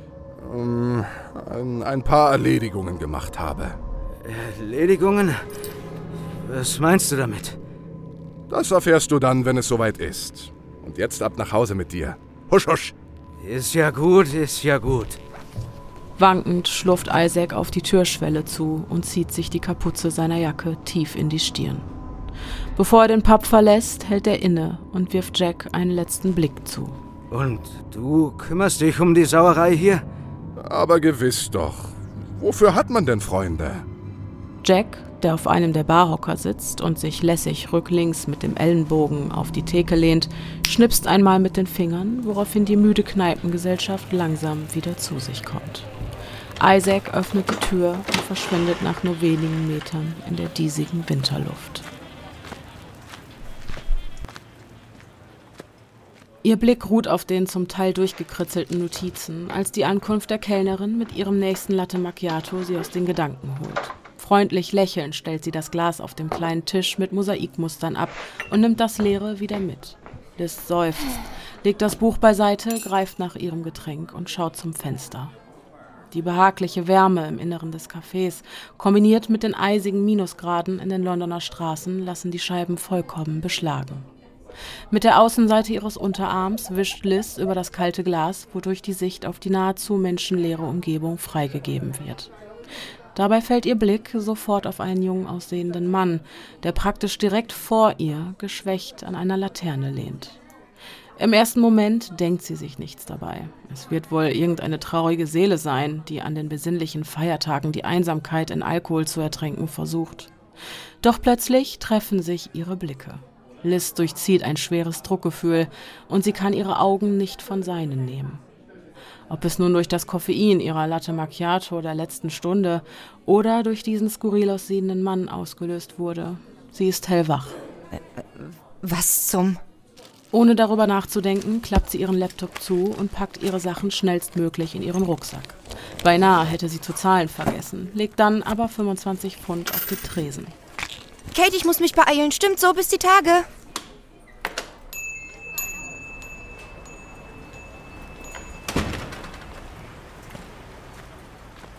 ein paar Erledigungen gemacht habe. Erledigungen? Was meinst du damit? Das erfährst du dann, wenn es soweit ist. Und jetzt ab nach Hause mit dir. Husch, husch. Ist ja gut, ist ja gut. Wankend schlurft Isaac auf die Türschwelle zu und zieht sich die Kapuze seiner Jacke tief in die Stirn. Bevor er den Pub verlässt, hält er inne und wirft Jack einen letzten Blick zu. Und du kümmerst dich um die Sauerei hier? Aber gewiss doch. Wofür hat man denn Freunde? Jack, der auf einem der Barhocker sitzt und sich lässig rücklings mit dem Ellenbogen auf die Theke lehnt, schnipst einmal mit den Fingern, woraufhin die müde Kneipengesellschaft langsam wieder zu sich kommt. Isaac öffnet die Tür und verschwindet nach nur wenigen Metern in der diesigen Winterluft. Ihr Blick ruht auf den zum Teil durchgekritzelten Notizen, als die Ankunft der Kellnerin mit ihrem nächsten Latte Macchiato sie aus den Gedanken holt. Freundlich lächelnd stellt sie das Glas auf dem kleinen Tisch mit Mosaikmustern ab und nimmt das leere wieder mit. Liz seufzt, legt das Buch beiseite, greift nach ihrem Getränk und schaut zum Fenster. Die behagliche Wärme im Inneren des Cafés, kombiniert mit den eisigen Minusgraden in den Londoner Straßen, lassen die Scheiben vollkommen beschlagen. Mit der Außenseite ihres Unterarms wischt Liz über das kalte Glas, wodurch die Sicht auf die nahezu menschenleere Umgebung freigegeben wird. Dabei fällt ihr Blick sofort auf einen jung aussehenden Mann, der praktisch direkt vor ihr, geschwächt an einer Laterne lehnt. Im ersten Moment denkt sie sich nichts dabei. Es wird wohl irgendeine traurige Seele sein, die an den besinnlichen Feiertagen die Einsamkeit in Alkohol zu ertränken versucht. Doch plötzlich treffen sich ihre Blicke. Liz durchzieht ein schweres Druckgefühl und sie kann ihre Augen nicht von seinen nehmen. Ob es nun durch das Koffein ihrer Latte Macchiato der letzten Stunde oder durch diesen skurril aussehenden Mann ausgelöst wurde, sie ist hellwach. Was zum... Ohne darüber nachzudenken, klappt sie ihren Laptop zu und packt ihre Sachen schnellstmöglich in ihren Rucksack. Beinahe hätte sie zu zahlen vergessen, legt dann aber 25 Pfund auf den Tresen. Kate, ich muss mich beeilen. Stimmt so, bis die Tage.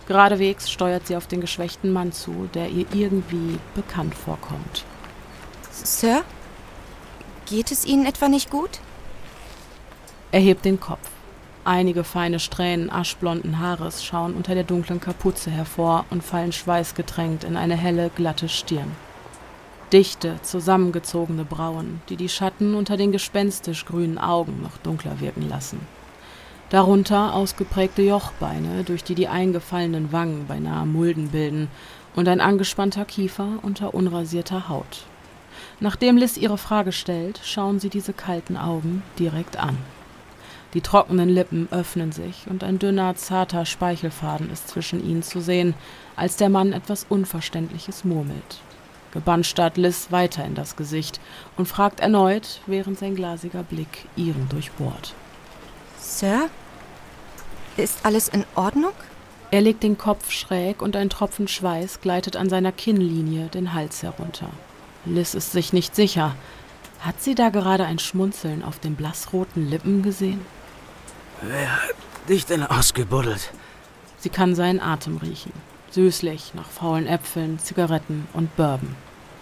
Geradewegs steuert sie auf den geschwächten Mann zu, der ihr irgendwie bekannt vorkommt. Sir? Geht es Ihnen etwa nicht gut? Er hebt den Kopf. Einige feine Strähnen aschblonden Haares schauen unter der dunklen Kapuze hervor und fallen schweißgetränkt in eine helle, glatte Stirn. Dichte, zusammengezogene Brauen, die die Schatten unter den gespenstisch grünen Augen noch dunkler wirken lassen. Darunter ausgeprägte Jochbeine, durch die eingefallenen Wangen beinahe Mulden bilden, und ein angespannter Kiefer unter unrasierter Haut. Nachdem Liz ihre Frage stellt, schauen sie diese kalten Augen direkt an. Die trockenen Lippen öffnen sich und ein dünner, zarter Speichelfaden ist zwischen ihnen zu sehen, als der Mann etwas Unverständliches murmelt. Gebannt starrt Liz weiter in das Gesicht und fragt erneut, während sein glasiger Blick ihren durchbohrt. Sir? Ist alles in Ordnung? Er legt den Kopf schräg und ein Tropfen Schweiß gleitet an seiner Kinnlinie den Hals herunter. Liz ist sich nicht sicher. Hat sie da gerade ein Schmunzeln auf den blassroten Lippen gesehen? Wer hat dich denn ausgebuddelt? Sie kann seinen Atem riechen. Süßlich nach faulen Äpfeln, Zigaretten und Bourbon.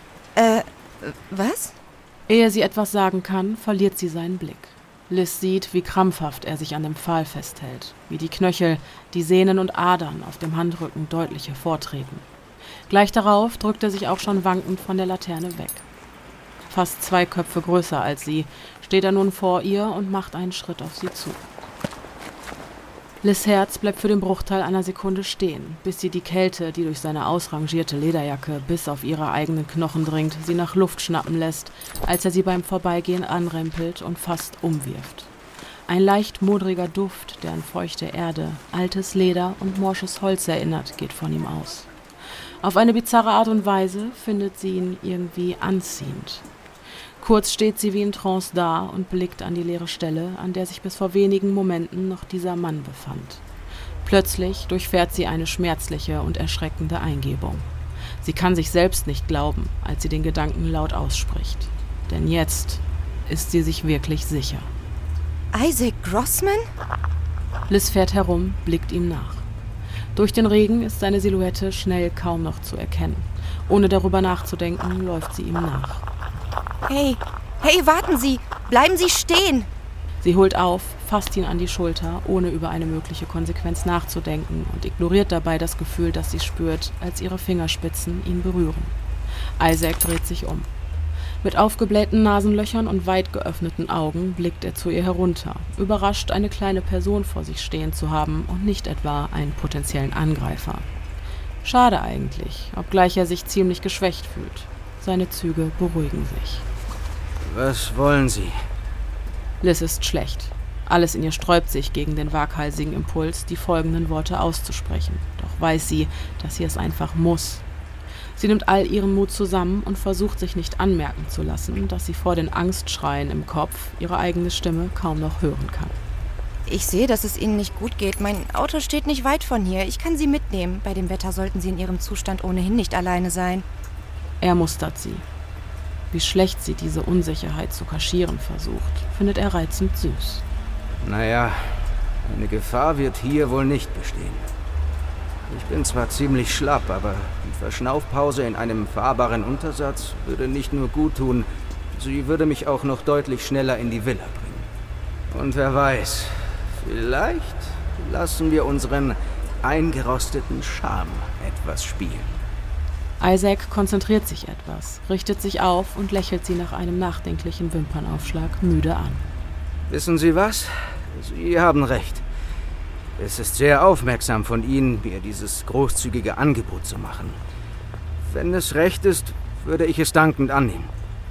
Was? Ehe sie etwas sagen kann, verliert sie seinen Blick. Liz sieht, wie krampfhaft er sich an dem Pfahl festhält, wie die Knöchel, die Sehnen und Adern auf dem Handrücken deutlich hervortreten. Gleich darauf drückt er sich auch schon wankend von der Laterne weg. Fast 2 Köpfe größer als sie, steht er nun vor ihr und macht einen Schritt auf sie zu. Liz' Herz bleibt für den Bruchteil einer Sekunde stehen, bis sie die Kälte, die durch seine ausrangierte Lederjacke bis auf ihre eigenen Knochen dringt, sie nach Luft schnappen lässt, als er sie beim Vorbeigehen anrempelt und fast umwirft. Ein leicht modriger Duft, der an feuchte Erde, altes Leder und morsches Holz erinnert, geht von ihm aus. Auf eine bizarre Art und Weise findet sie ihn irgendwie anziehend. Kurz steht sie wie in Trance da und blickt an die leere Stelle, an der sich bis vor wenigen Momenten noch dieser Mann befand. Plötzlich durchfährt sie eine schmerzliche und erschreckende Eingebung. Sie kann sich selbst nicht glauben, als sie den Gedanken laut ausspricht. Denn jetzt ist sie sich wirklich sicher. Isaac Grossman? Liz fährt herum, blickt ihm nach. Durch den Regen ist seine Silhouette schnell kaum noch zu erkennen. Ohne darüber nachzudenken, läuft sie ihm nach. Hey, warten Sie! Bleiben Sie stehen! Sie holt auf, fasst ihn an die Schulter, ohne über eine mögliche Konsequenz nachzudenken und ignoriert dabei das Gefühl, das sie spürt, als ihre Fingerspitzen ihn berühren. Isaac dreht sich um. Mit aufgeblähten Nasenlöchern und weit geöffneten Augen blickt er zu ihr herunter, überrascht, eine kleine Person vor sich stehen zu haben und nicht etwa einen potenziellen Angreifer. Schade eigentlich, obgleich er sich ziemlich geschwächt fühlt. Seine Züge beruhigen sich. Was wollen Sie? Liz ist schlecht. Alles in ihr sträubt sich gegen den waghalsigen Impuls, die folgenden Worte auszusprechen. Doch weiß sie, dass sie es einfach muss. Sie nimmt all ihren Mut zusammen und versucht sich nicht anmerken zu lassen, dass sie vor den Angstschreien im Kopf ihre eigene Stimme kaum noch hören kann. Ich sehe, dass es Ihnen nicht gut geht. Mein Auto steht nicht weit von hier. Ich kann Sie mitnehmen. Bei dem Wetter sollten Sie in Ihrem Zustand ohnehin nicht alleine sein. Er mustert sie. Wie schlecht sie diese Unsicherheit zu kaschieren versucht, findet er reizend süß. Naja, eine Gefahr wird hier wohl nicht bestehen. Ich bin zwar ziemlich schlapp, aber die Verschnaufpause in einem fahrbaren Untersatz würde nicht nur gut tun, sie würde mich auch noch deutlich schneller in die Villa bringen. Und wer weiß, vielleicht lassen wir unseren eingerosteten Charme etwas spielen. Isaac konzentriert sich etwas, richtet sich auf und lächelt sie nach einem nachdenklichen Wimpernaufschlag müde an. Wissen Sie was? Sie haben recht. Es ist sehr aufmerksam von Ihnen, mir dieses großzügige Angebot zu machen. Wenn es recht ist, würde ich es dankend annehmen.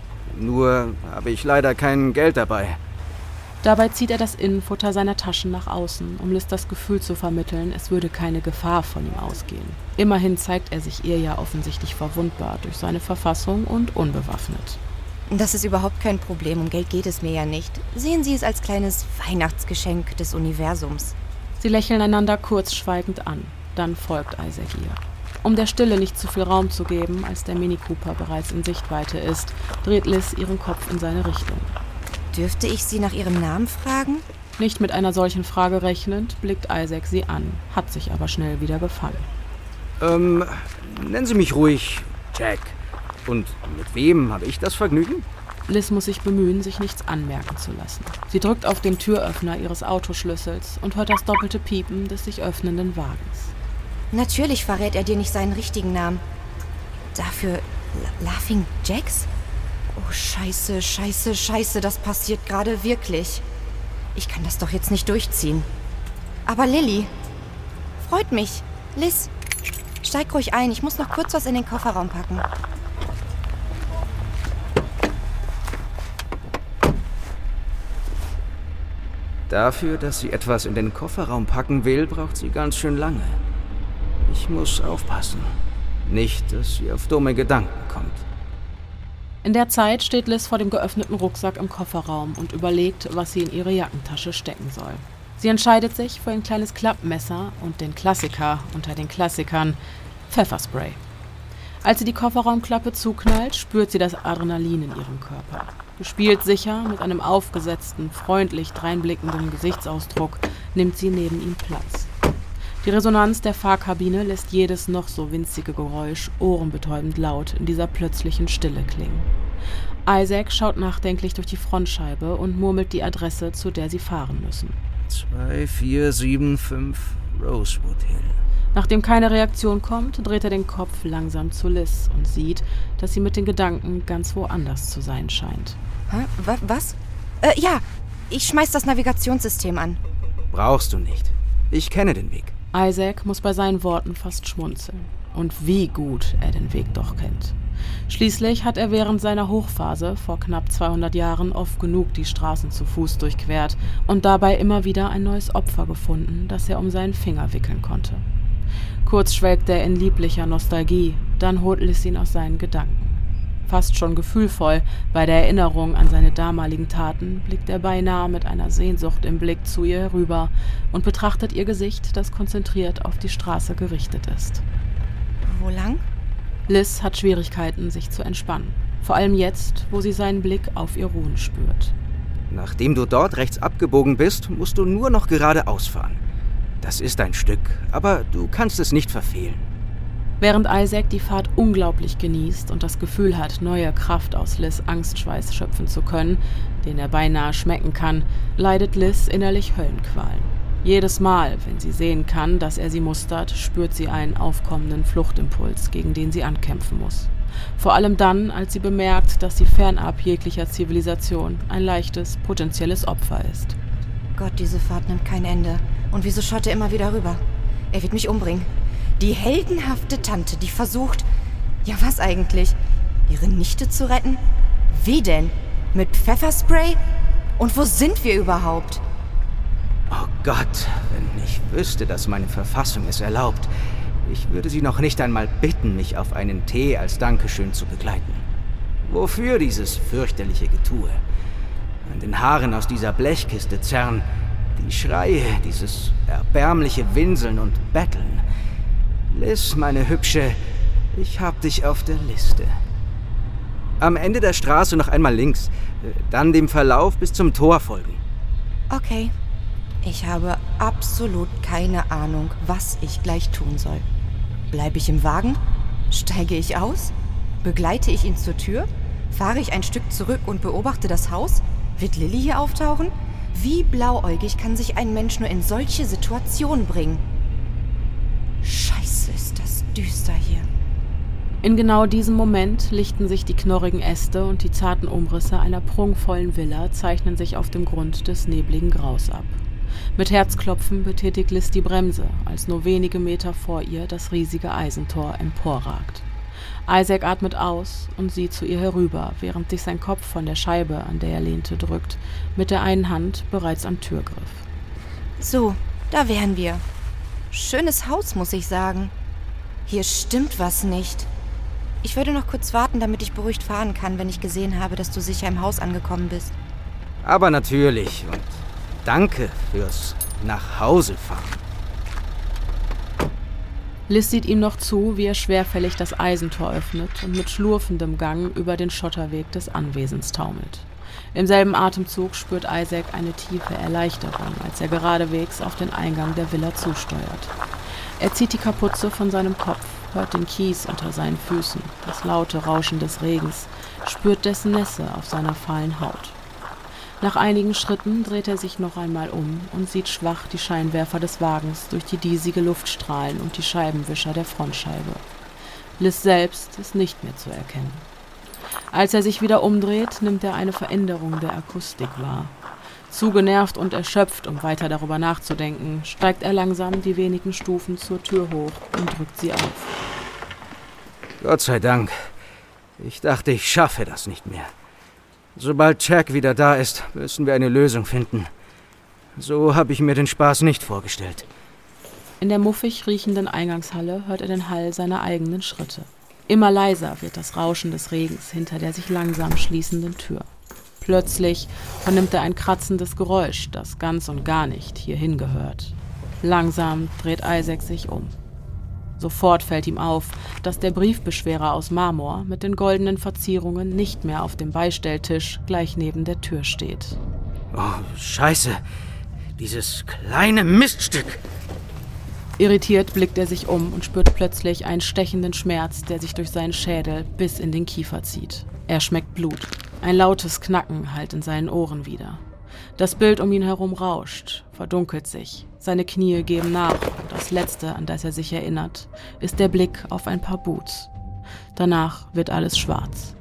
Nur habe ich leider kein Geld dabei. Dabei zieht er das Innenfutter seiner Taschen nach außen, um Liz das Gefühl zu vermitteln, es würde keine Gefahr von ihm ausgehen. Immerhin zeigt er sich ihr ja offensichtlich verwundbar durch seine Verfassung und unbewaffnet. Das ist überhaupt kein Problem, um Geld geht es mir ja nicht. Sehen Sie es als kleines Weihnachtsgeschenk des Universums. Sie lächeln einander kurz schweigend an, dann folgt Isaac ihr. Um der Stille nicht zu viel Raum zu geben, als der Mini Cooper bereits in Sichtweite ist, dreht Liz ihren Kopf in seine Richtung. Dürfte ich Sie nach Ihrem Namen fragen? Nicht mit einer solchen Frage rechnend, blickt Isaac sie an, hat sich aber schnell wieder gefangen. Nennen Sie mich ruhig Jack. Und mit wem habe ich das Vergnügen? Liz muss sich bemühen, sich nichts anmerken zu lassen. Sie drückt auf den Türöffner ihres Autoschlüssels und hört das doppelte Piepen des sich öffnenden Wagens. Natürlich verrät er dir nicht seinen richtigen Namen. Dafür Laughing Jacks? Oh, scheiße, das passiert gerade wirklich. Ich kann das doch jetzt nicht durchziehen. Aber Lilly, freut mich. Liz, steig ruhig ein. Ich muss noch kurz was in den Kofferraum packen. Dafür, dass sie etwas in den Kofferraum packen will, braucht sie ganz schön lange. Ich muss aufpassen. Nicht, dass sie auf dumme Gedanken kommt. In der Zeit steht Liz vor dem geöffneten Rucksack im Kofferraum und überlegt, was sie in ihre Jackentasche stecken soll. Sie entscheidet sich für ein kleines Klappmesser und den Klassiker unter den Klassikern, Pfefferspray. Als sie die Kofferraumklappe zuknallt, spürt sie das Adrenalin in ihrem Körper. Gespielt sicher, mit einem aufgesetzten, freundlich dreinblickenden Gesichtsausdruck, nimmt sie neben ihm Platz. Die Resonanz der Fahrkabine lässt jedes noch so winzige Geräusch ohrenbetäubend laut in dieser plötzlichen Stille klingen. Isaac schaut nachdenklich durch die Frontscheibe und murmelt die Adresse, zu der sie fahren müssen. 2475 Rosewood Hill. Nachdem keine Reaktion kommt, dreht er den Kopf langsam zu Liz und sieht, dass sie mit den Gedanken ganz woanders zu sein scheint. Hä? Was? Ja, ich schmeiß das Navigationssystem an. Brauchst du nicht. Ich kenne den Weg. Isaac muss bei seinen Worten fast schmunzeln. Und wie gut er den Weg doch kennt. Schließlich hat er während seiner Hochphase vor knapp 200 Jahren oft genug die Straßen zu Fuß durchquert und dabei immer wieder ein neues Opfer gefunden, das er um seinen Finger wickeln konnte. Kurz schwelgt er in lieblicher Nostalgie, dann holt Liz ihn aus seinen Gedanken. Fast schon gefühlvoll bei der Erinnerung an seine damaligen Taten blickt er beinahe mit einer Sehnsucht im Blick zu ihr herüber und betrachtet ihr Gesicht, das konzentriert auf die Straße gerichtet ist. Wo lang? Liz hat Schwierigkeiten, sich zu entspannen. Vor allem jetzt, wo sie seinen Blick auf ihr ruhen spürt. Nachdem du dort rechts abgebogen bist, musst du nur noch geradeaus fahren. Das ist ein Stück, aber du kannst es nicht verfehlen. Während Isaac die Fahrt unglaublich genießt und das Gefühl hat, neue Kraft aus Liz' Angstschweiß schöpfen zu können, den er beinahe schmecken kann, leidet Liz innerlich Höllenqualen. Jedes Mal, wenn sie sehen kann, dass er sie mustert, spürt sie einen aufkommenden Fluchtimpuls, gegen den sie ankämpfen muss. Vor allem dann, als sie bemerkt, dass sie fernab jeglicher Zivilisation ein leichtes, potenzielles Opfer ist. Gott, diese Fahrt nimmt kein Ende. Und wieso schaut er immer wieder rüber? Er wird mich umbringen. Die heldenhafte Tante, die versucht... Ja, was eigentlich? Ihre Nichte zu retten? Wie denn? Mit Pfefferspray? Und wo sind wir überhaupt? Oh Gott, wenn ich wüsste, dass meine Verfassung es erlaubt. Ich würde sie noch nicht einmal bitten, mich auf einen Tee als Dankeschön zu begleiten. Wofür dieses fürchterliche Getue? An den Haaren aus dieser Blechkiste zerren, die Schreie, dieses erbärmliche Winseln und Betteln. Liz, meine Hübsche, ich hab dich auf der Liste. Am Ende der Straße noch einmal links, dann dem Verlauf bis zum Tor folgen. Okay. Ich habe absolut keine Ahnung, was ich gleich tun soll. Bleibe ich im Wagen? Steige ich aus? Begleite ich ihn zur Tür? Fahre ich ein Stück zurück und beobachte das Haus? Wird Lilly hier auftauchen? Wie blauäugig kann sich ein Mensch nur in solche Situationen bringen? Scheiße, ist das düster hier. In genau diesem Moment lichten sich die knorrigen Äste und die zarten Umrisse einer prunkvollen Villa zeichnen sich auf dem Grund des nebligen Graus ab. Mit Herzklopfen betätigt Liz die Bremse, als nur wenige Meter vor ihr das riesige Eisentor emporragt. Isaac atmet aus und sieht zu ihr herüber, während sich sein Kopf von der Scheibe, an der er lehnte, drückt, mit der einen Hand bereits am Türgriff. So, da wären wir. Schönes Haus, muss ich sagen. Hier stimmt was nicht. Ich würde noch kurz warten, damit ich beruhigt fahren kann, wenn ich gesehen habe, dass du sicher im Haus angekommen bist. Aber natürlich und danke fürs Nachhausefahren. Liz sieht ihm noch zu, wie er schwerfällig das Eisentor öffnet und mit schlurfendem Gang über den Schotterweg des Anwesens taumelt. Im selben Atemzug spürt Isaac eine tiefe Erleichterung, als er geradewegs auf den Eingang der Villa zusteuert. Er zieht die Kapuze von seinem Kopf, hört den Kies unter seinen Füßen, das laute Rauschen des Regens, spürt dessen Nässe auf seiner fahlen Haut. Nach einigen Schritten dreht er sich noch einmal um und sieht schwach die Scheinwerfer des Wagens durch die diesige Luft strahlen und die Scheibenwischer der Frontscheibe. Liz selbst ist nicht mehr zu erkennen. Als er sich wieder umdreht, nimmt er eine Veränderung der Akustik wahr. Zu genervt und erschöpft, um weiter darüber nachzudenken, steigt er langsam die wenigen Stufen zur Tür hoch und drückt sie auf. Gott sei Dank. Ich dachte, ich schaffe das nicht mehr. Sobald Jack wieder da ist, müssen wir eine Lösung finden. So habe ich mir den Spaß nicht vorgestellt. In der muffig riechenden Eingangshalle hört er den Hall seiner eigenen Schritte. Immer leiser wird das Rauschen des Regens hinter der sich langsam schließenden Tür. Plötzlich vernimmt er ein kratzendes Geräusch, das ganz und gar nicht hierhin gehört. Langsam dreht Isaac sich um. Sofort fällt ihm auf, dass der Briefbeschwerer aus Marmor mit den goldenen Verzierungen nicht mehr auf dem Beistelltisch gleich neben der Tür steht. Oh, Scheiße. Dieses kleine Miststück. Irritiert blickt er sich um und spürt plötzlich einen stechenden Schmerz, der sich durch seinen Schädel bis in den Kiefer zieht. Er schmeckt Blut. Ein lautes Knacken hallt in seinen Ohren wieder. Das Bild um ihn herum rauscht, verdunkelt sich. Seine Knie geben nach und das Letzte, an das er sich erinnert, ist der Blick auf ein paar Boots. Danach wird alles schwarz.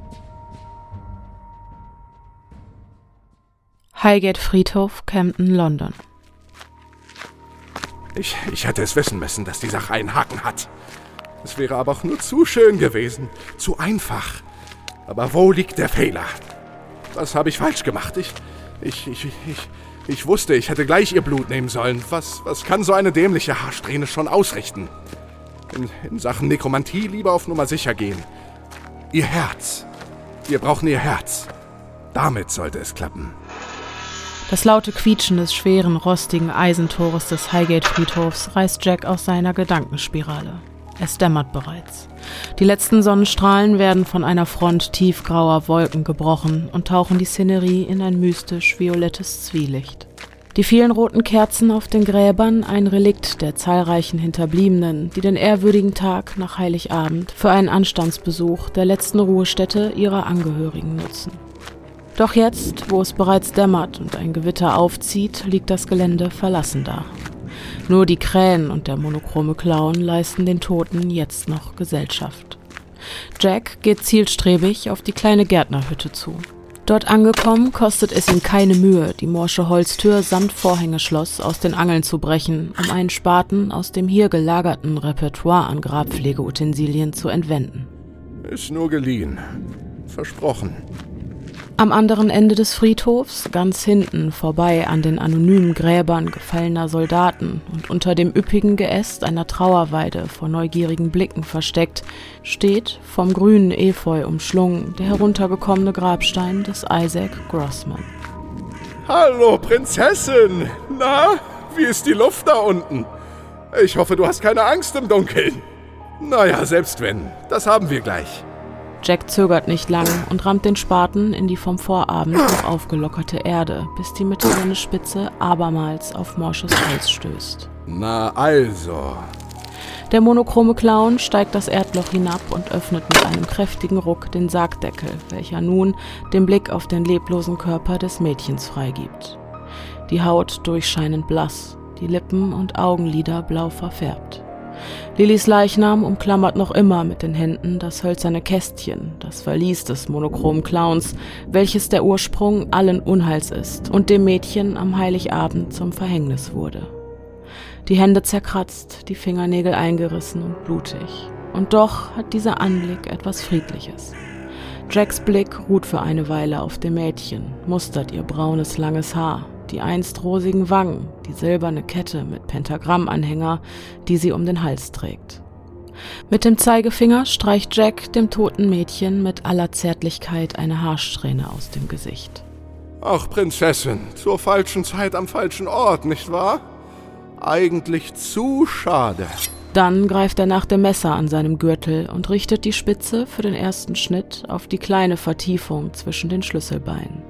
Highgate Friedhof, Camden, London. Ich hätte es wissen müssen, dass die Sache einen Haken hat. Es wäre aber auch nur zu schön gewesen, zu einfach. Aber wo liegt der Fehler? Was habe ich falsch gemacht? Ich wusste, ich hätte gleich ihr Blut nehmen sollen. Was kann so eine dämliche Haarsträhne schon ausrichten? In Sachen Nekromantie lieber auf Nummer sicher gehen. Ihr Herz. Wir brauchen ihr Herz. Damit sollte es klappen. Das laute Quietschen des schweren, rostigen Eisentores des Highgate-Friedhofs reißt Jack aus seiner Gedankenspirale. Es dämmert bereits. Die letzten Sonnenstrahlen werden von einer Front tiefgrauer Wolken gebrochen und tauchen die Szenerie in ein mystisch violettes Zwielicht. Die vielen roten Kerzen auf den Gräbern, ein Relikt der zahlreichen Hinterbliebenen, die den ehrwürdigen Tag nach Heiligabend für einen Anstandsbesuch der letzten Ruhestätte ihrer Angehörigen nutzen. Doch jetzt, wo es bereits dämmert und ein Gewitter aufzieht, liegt das Gelände verlassen da. Nur die Krähen und der monochrome Clown leisten den Toten jetzt noch Gesellschaft. Jack geht zielstrebig auf die kleine Gärtnerhütte zu. Dort angekommen, kostet es ihm keine Mühe, die morsche Holztür samt Vorhängeschloss aus den Angeln zu brechen, um einen Spaten aus dem hier gelagerten Repertoire an Grabpflegeutensilien zu entwenden. Ist nur geliehen. Versprochen. Am anderen Ende des Friedhofs, ganz hinten, vorbei an den anonymen Gräbern gefallener Soldaten und unter dem üppigen Geäst einer Trauerweide vor neugierigen Blicken versteckt, steht, vom grünen Efeu umschlungen, der heruntergekommene Grabstein des Isaac Grossman. Hallo, Prinzessin! Na, wie ist die Luft da unten? Ich hoffe, du hast keine Angst im Dunkeln. Naja, selbst wenn. Das haben wir gleich. Jack zögert nicht lang und rammt den Spaten in die vom Vorabend noch aufgelockerte Erde, bis die Mitte seiner Spitze abermals auf morsches Holz stößt. Na also. Der monochrome Clown steigt das Erdloch hinab und öffnet mit einem kräftigen Ruck den Sargdeckel, welcher nun den Blick auf den leblosen Körper des Mädchens freigibt. Die Haut durchscheinend blass, die Lippen und Augenlider blau verfärbt. Lillys Leichnam umklammert noch immer mit den Händen das hölzerne Kästchen, das Verlies des monochromen Clowns, welches der Ursprung allen Unheils ist und dem Mädchen am Heiligabend zum Verhängnis wurde. Die Hände zerkratzt, die Fingernägel eingerissen und blutig. Und doch hat dieser Anblick etwas Friedliches. Jacks Blick ruht für eine Weile auf dem Mädchen, mustert ihr braunes, langes Haar, die einst rosigen Wangen, die silberne Kette mit Pentagrammanhänger, die sie um den Hals trägt. Mit dem Zeigefinger streicht Jack dem toten Mädchen mit aller Zärtlichkeit eine Haarsträhne aus dem Gesicht. Ach, Prinzessin, zur falschen Zeit am falschen Ort, nicht wahr? Eigentlich zu schade. Dann greift er nach dem Messer an seinem Gürtel und richtet die Spitze für den ersten Schnitt auf die kleine Vertiefung zwischen den Schlüsselbeinen.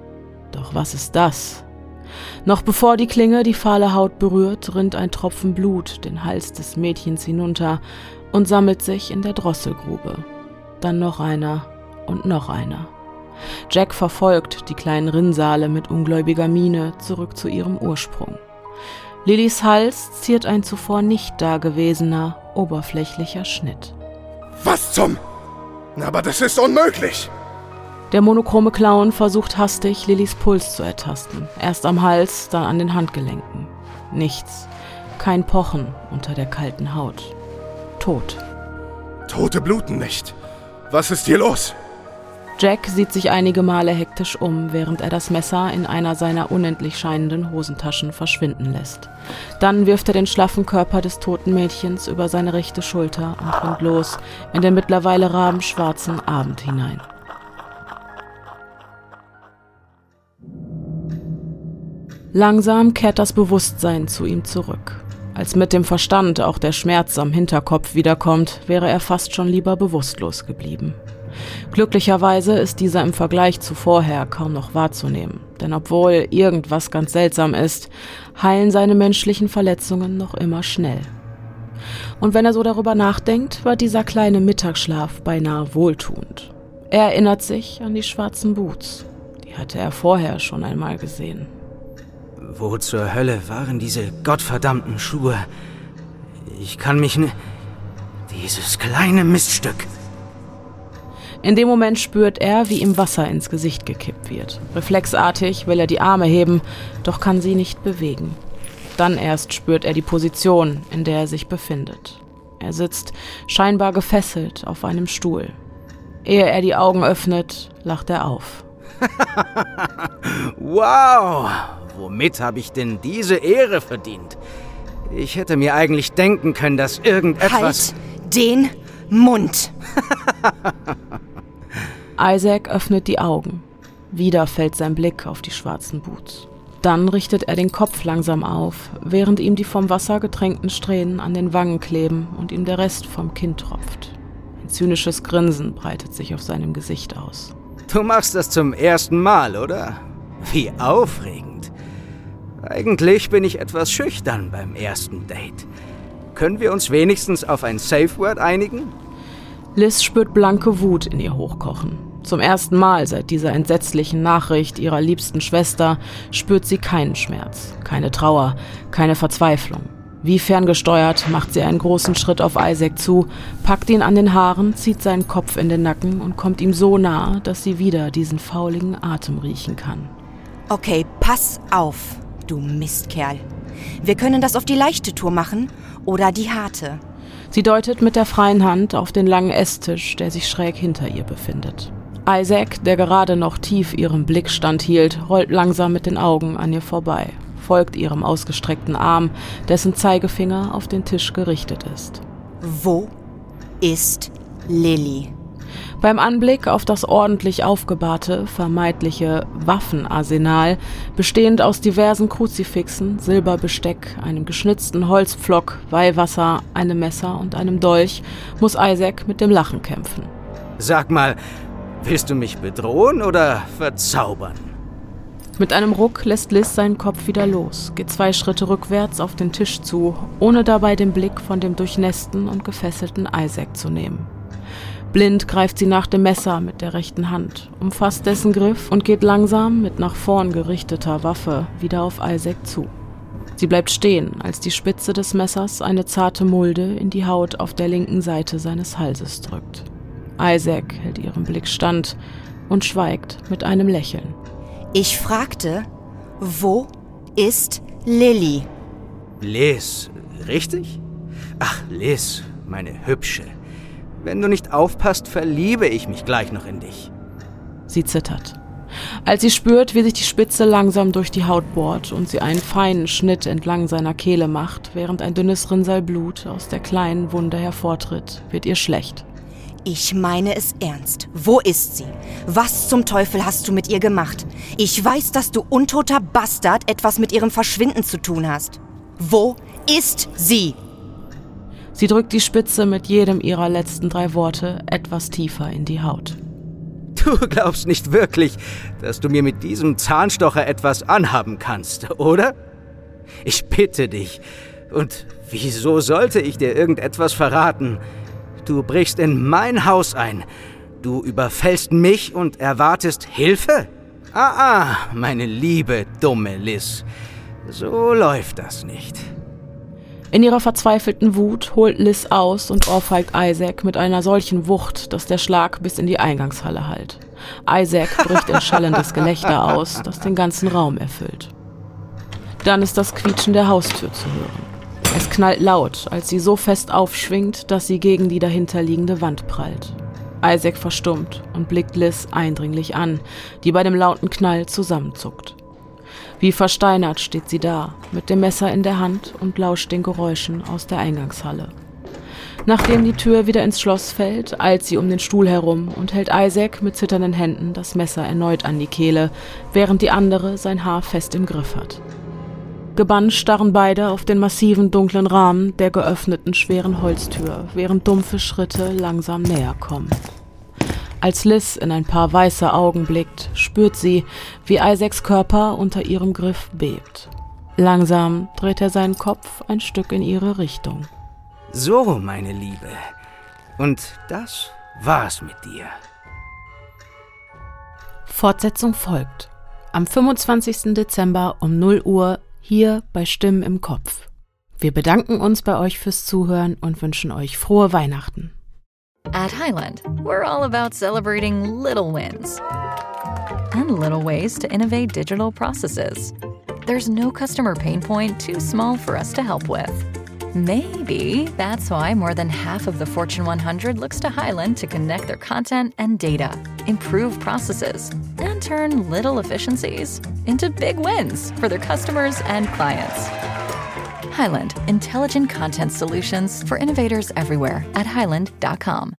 Doch was ist das? Noch bevor die Klinge die fahle Haut berührt, rinnt ein Tropfen Blut den Hals des Mädchens hinunter und sammelt sich in der Drosselgrube. Dann noch einer und noch einer. Jack verfolgt die kleinen Rinnsale mit ungläubiger Miene zurück zu ihrem Ursprung. Lillys Hals ziert ein zuvor nicht dagewesener, oberflächlicher Schnitt. Was zum? Aber das ist unmöglich! Der monochrome Clown versucht hastig, Lillys Puls zu ertasten. Erst am Hals, dann an den Handgelenken. Nichts. Kein Pochen unter der kalten Haut. Tot. Tote bluten nicht. Was ist hier los? Jack sieht sich einige Male hektisch um, während er das Messer in einer seiner unendlich scheinenden Hosentaschen verschwinden lässt. Dann wirft er den schlaffen Körper des toten Mädchens über seine rechte Schulter und rennt los in den mittlerweile rabenschwarzen Abend hinein. Langsam kehrt das Bewusstsein zu ihm zurück. Als mit dem Verstand auch der Schmerz am Hinterkopf wiederkommt, wäre er fast schon lieber bewusstlos geblieben. Glücklicherweise ist dieser im Vergleich zu vorher kaum noch wahrzunehmen, denn obwohl irgendwas ganz seltsam ist, heilen seine menschlichen Verletzungen noch immer schnell. Und wenn er so darüber nachdenkt, war dieser kleine Mittagsschlaf beinahe wohltuend. Er erinnert sich an die schwarzen Boots. Die hatte er vorher schon einmal gesehen. Wo zur Hölle waren diese gottverdammten Schuhe? Ich kann mich Dieses kleine Miststück. In dem Moment spürt er, wie ihm Wasser ins Gesicht gekippt wird. Reflexartig will er die Arme heben, doch kann sie nicht bewegen. Dann erst spürt er die Position, in der er sich befindet. Er sitzt, scheinbar gefesselt, auf einem Stuhl. Ehe er die Augen öffnet, lacht er auf. Wow! Womit habe ich denn diese Ehre verdient? Ich hätte mir eigentlich denken können, dass irgendetwas... Halt den Mund! Isaac öffnet die Augen. Wieder fällt sein Blick auf die schwarzen Boots. Dann richtet er den Kopf langsam auf, während ihm die vom Wasser getränkten Strähnen an den Wangen kleben und ihm der Rest vom Kinn tropft. Ein zynisches Grinsen breitet sich auf seinem Gesicht aus. Du machst das zum ersten Mal, oder? Wie aufregend. Eigentlich bin ich etwas schüchtern beim ersten Date. Können wir uns wenigstens auf ein Safe-Word einigen? Liz spürt blanke Wut in ihr hochkochen. Zum ersten Mal seit dieser entsetzlichen Nachricht ihrer liebsten Schwester spürt sie keinen Schmerz, keine Trauer, keine Verzweiflung. Wie ferngesteuert macht sie einen großen Schritt auf Isaac zu, packt ihn an den Haaren, zieht seinen Kopf in den Nacken und kommt ihm so nah, dass sie wieder diesen fauligen Atem riechen kann. Okay, pass auf, du Mistkerl. Wir können das auf die leichte Tour machen oder die harte. Sie deutet mit der freien Hand auf den langen Esstisch, der sich schräg hinter ihr befindet. Isaac, der gerade noch tief ihrem Blick standhielt, rollt langsam mit den Augen an ihr vorbei, folgt ihrem ausgestreckten Arm, dessen Zeigefinger auf den Tisch gerichtet ist. Wo ist Lilly? Beim Anblick auf das ordentlich aufgebahrte, vermeintliche Waffenarsenal, bestehend aus diversen Kruzifixen, Silberbesteck, einem geschnitzten Holzpflock, Weihwasser, einem Messer und einem Dolch, muss Isaac mit dem Lachen kämpfen. Sag mal, willst du mich bedrohen oder verzaubern? Mit einem Ruck lässt Liz seinen Kopf wieder los, geht 2 Schritte rückwärts auf den Tisch zu, ohne dabei den Blick von dem durchnässten und gefesselten Isaac zu nehmen. Blind greift sie nach dem Messer mit der rechten Hand, umfasst dessen Griff und geht langsam mit nach vorn gerichteter Waffe wieder auf Isaac zu. Sie bleibt stehen, als die Spitze des Messers eine zarte Mulde in die Haut auf der linken Seite seines Halses drückt. Isaac hält ihrem Blick stand und schweigt mit einem Lächeln. Ich fragte, wo ist Lilly? Liz, richtig? Ach, Liz, meine Hübsche. Wenn du nicht aufpasst, verliebe ich mich gleich noch in dich. Sie zittert. Als sie spürt, wie sich die Spitze langsam durch die Haut bohrt und sie einen feinen Schnitt entlang seiner Kehle macht, während ein dünnes Rinnsal Blut aus der kleinen Wunde hervortritt, wird ihr schlecht. Ich meine es ernst. Wo ist sie? Was zum Teufel hast du mit ihr gemacht? Ich weiß, dass du untoter Bastard etwas mit ihrem Verschwinden zu tun hast. Wo ist sie? Sie drückt die Spitze mit jedem ihrer letzten 3 Worte etwas tiefer in die Haut. Du glaubst nicht wirklich, dass du mir mit diesem Zahnstocher etwas anhaben kannst, oder? Ich bitte dich. Und wieso sollte ich dir irgendetwas verraten? Du brichst in mein Haus ein. Du überfällst mich und erwartest Hilfe? Meine liebe, dumme Liz. So läuft das nicht. In ihrer verzweifelten Wut holt Liz aus und ohrfeigt Isaac mit einer solchen Wucht, dass der Schlag bis in die Eingangshalle hallt. Isaac bricht in schallendes Gelächter aus, das den ganzen Raum erfüllt. Dann ist das Quietschen der Haustür zu hören. Es knallt laut, als sie so fest aufschwingt, dass sie gegen die dahinterliegende Wand prallt. Isaac verstummt und blickt Liz eindringlich an, die bei dem lauten Knall zusammenzuckt. Wie versteinert steht sie da, mit dem Messer in der Hand und lauscht den Geräuschen aus der Eingangshalle. Nachdem die Tür wieder ins Schloss fällt, eilt sie um den Stuhl herum und hält Isaac mit zitternden Händen das Messer erneut an die Kehle, während die andere sein Haar fest im Griff hat. Gebannt starren beide auf den massiven, dunklen Rahmen der geöffneten, schweren Holztür, während dumpfe Schritte langsam näher kommen. Als Liz in ein paar weiße Augen blickt, spürt sie, wie Isaacs Körper unter ihrem Griff bebt. Langsam dreht er seinen Kopf ein Stück in ihre Richtung. So, meine Liebe. Und das war's mit dir. Fortsetzung folgt. Am 25. Dezember um 0 Uhr hier bei Stimmen im Kopf. Wir bedanken uns bei euch fürs Zuhören und wünschen euch frohe Weihnachten. At Highland, we're all about celebrating little wins and little ways to innovate digital processes. There's no customer pain point too small for us to help with. Maybe that's why more than half of the Fortune 100 looks to Highland to connect their content and data, improve processes, and turn little efficiencies into big wins for their customers and clients. Highland, intelligent content solutions for innovators everywhere at highland.com.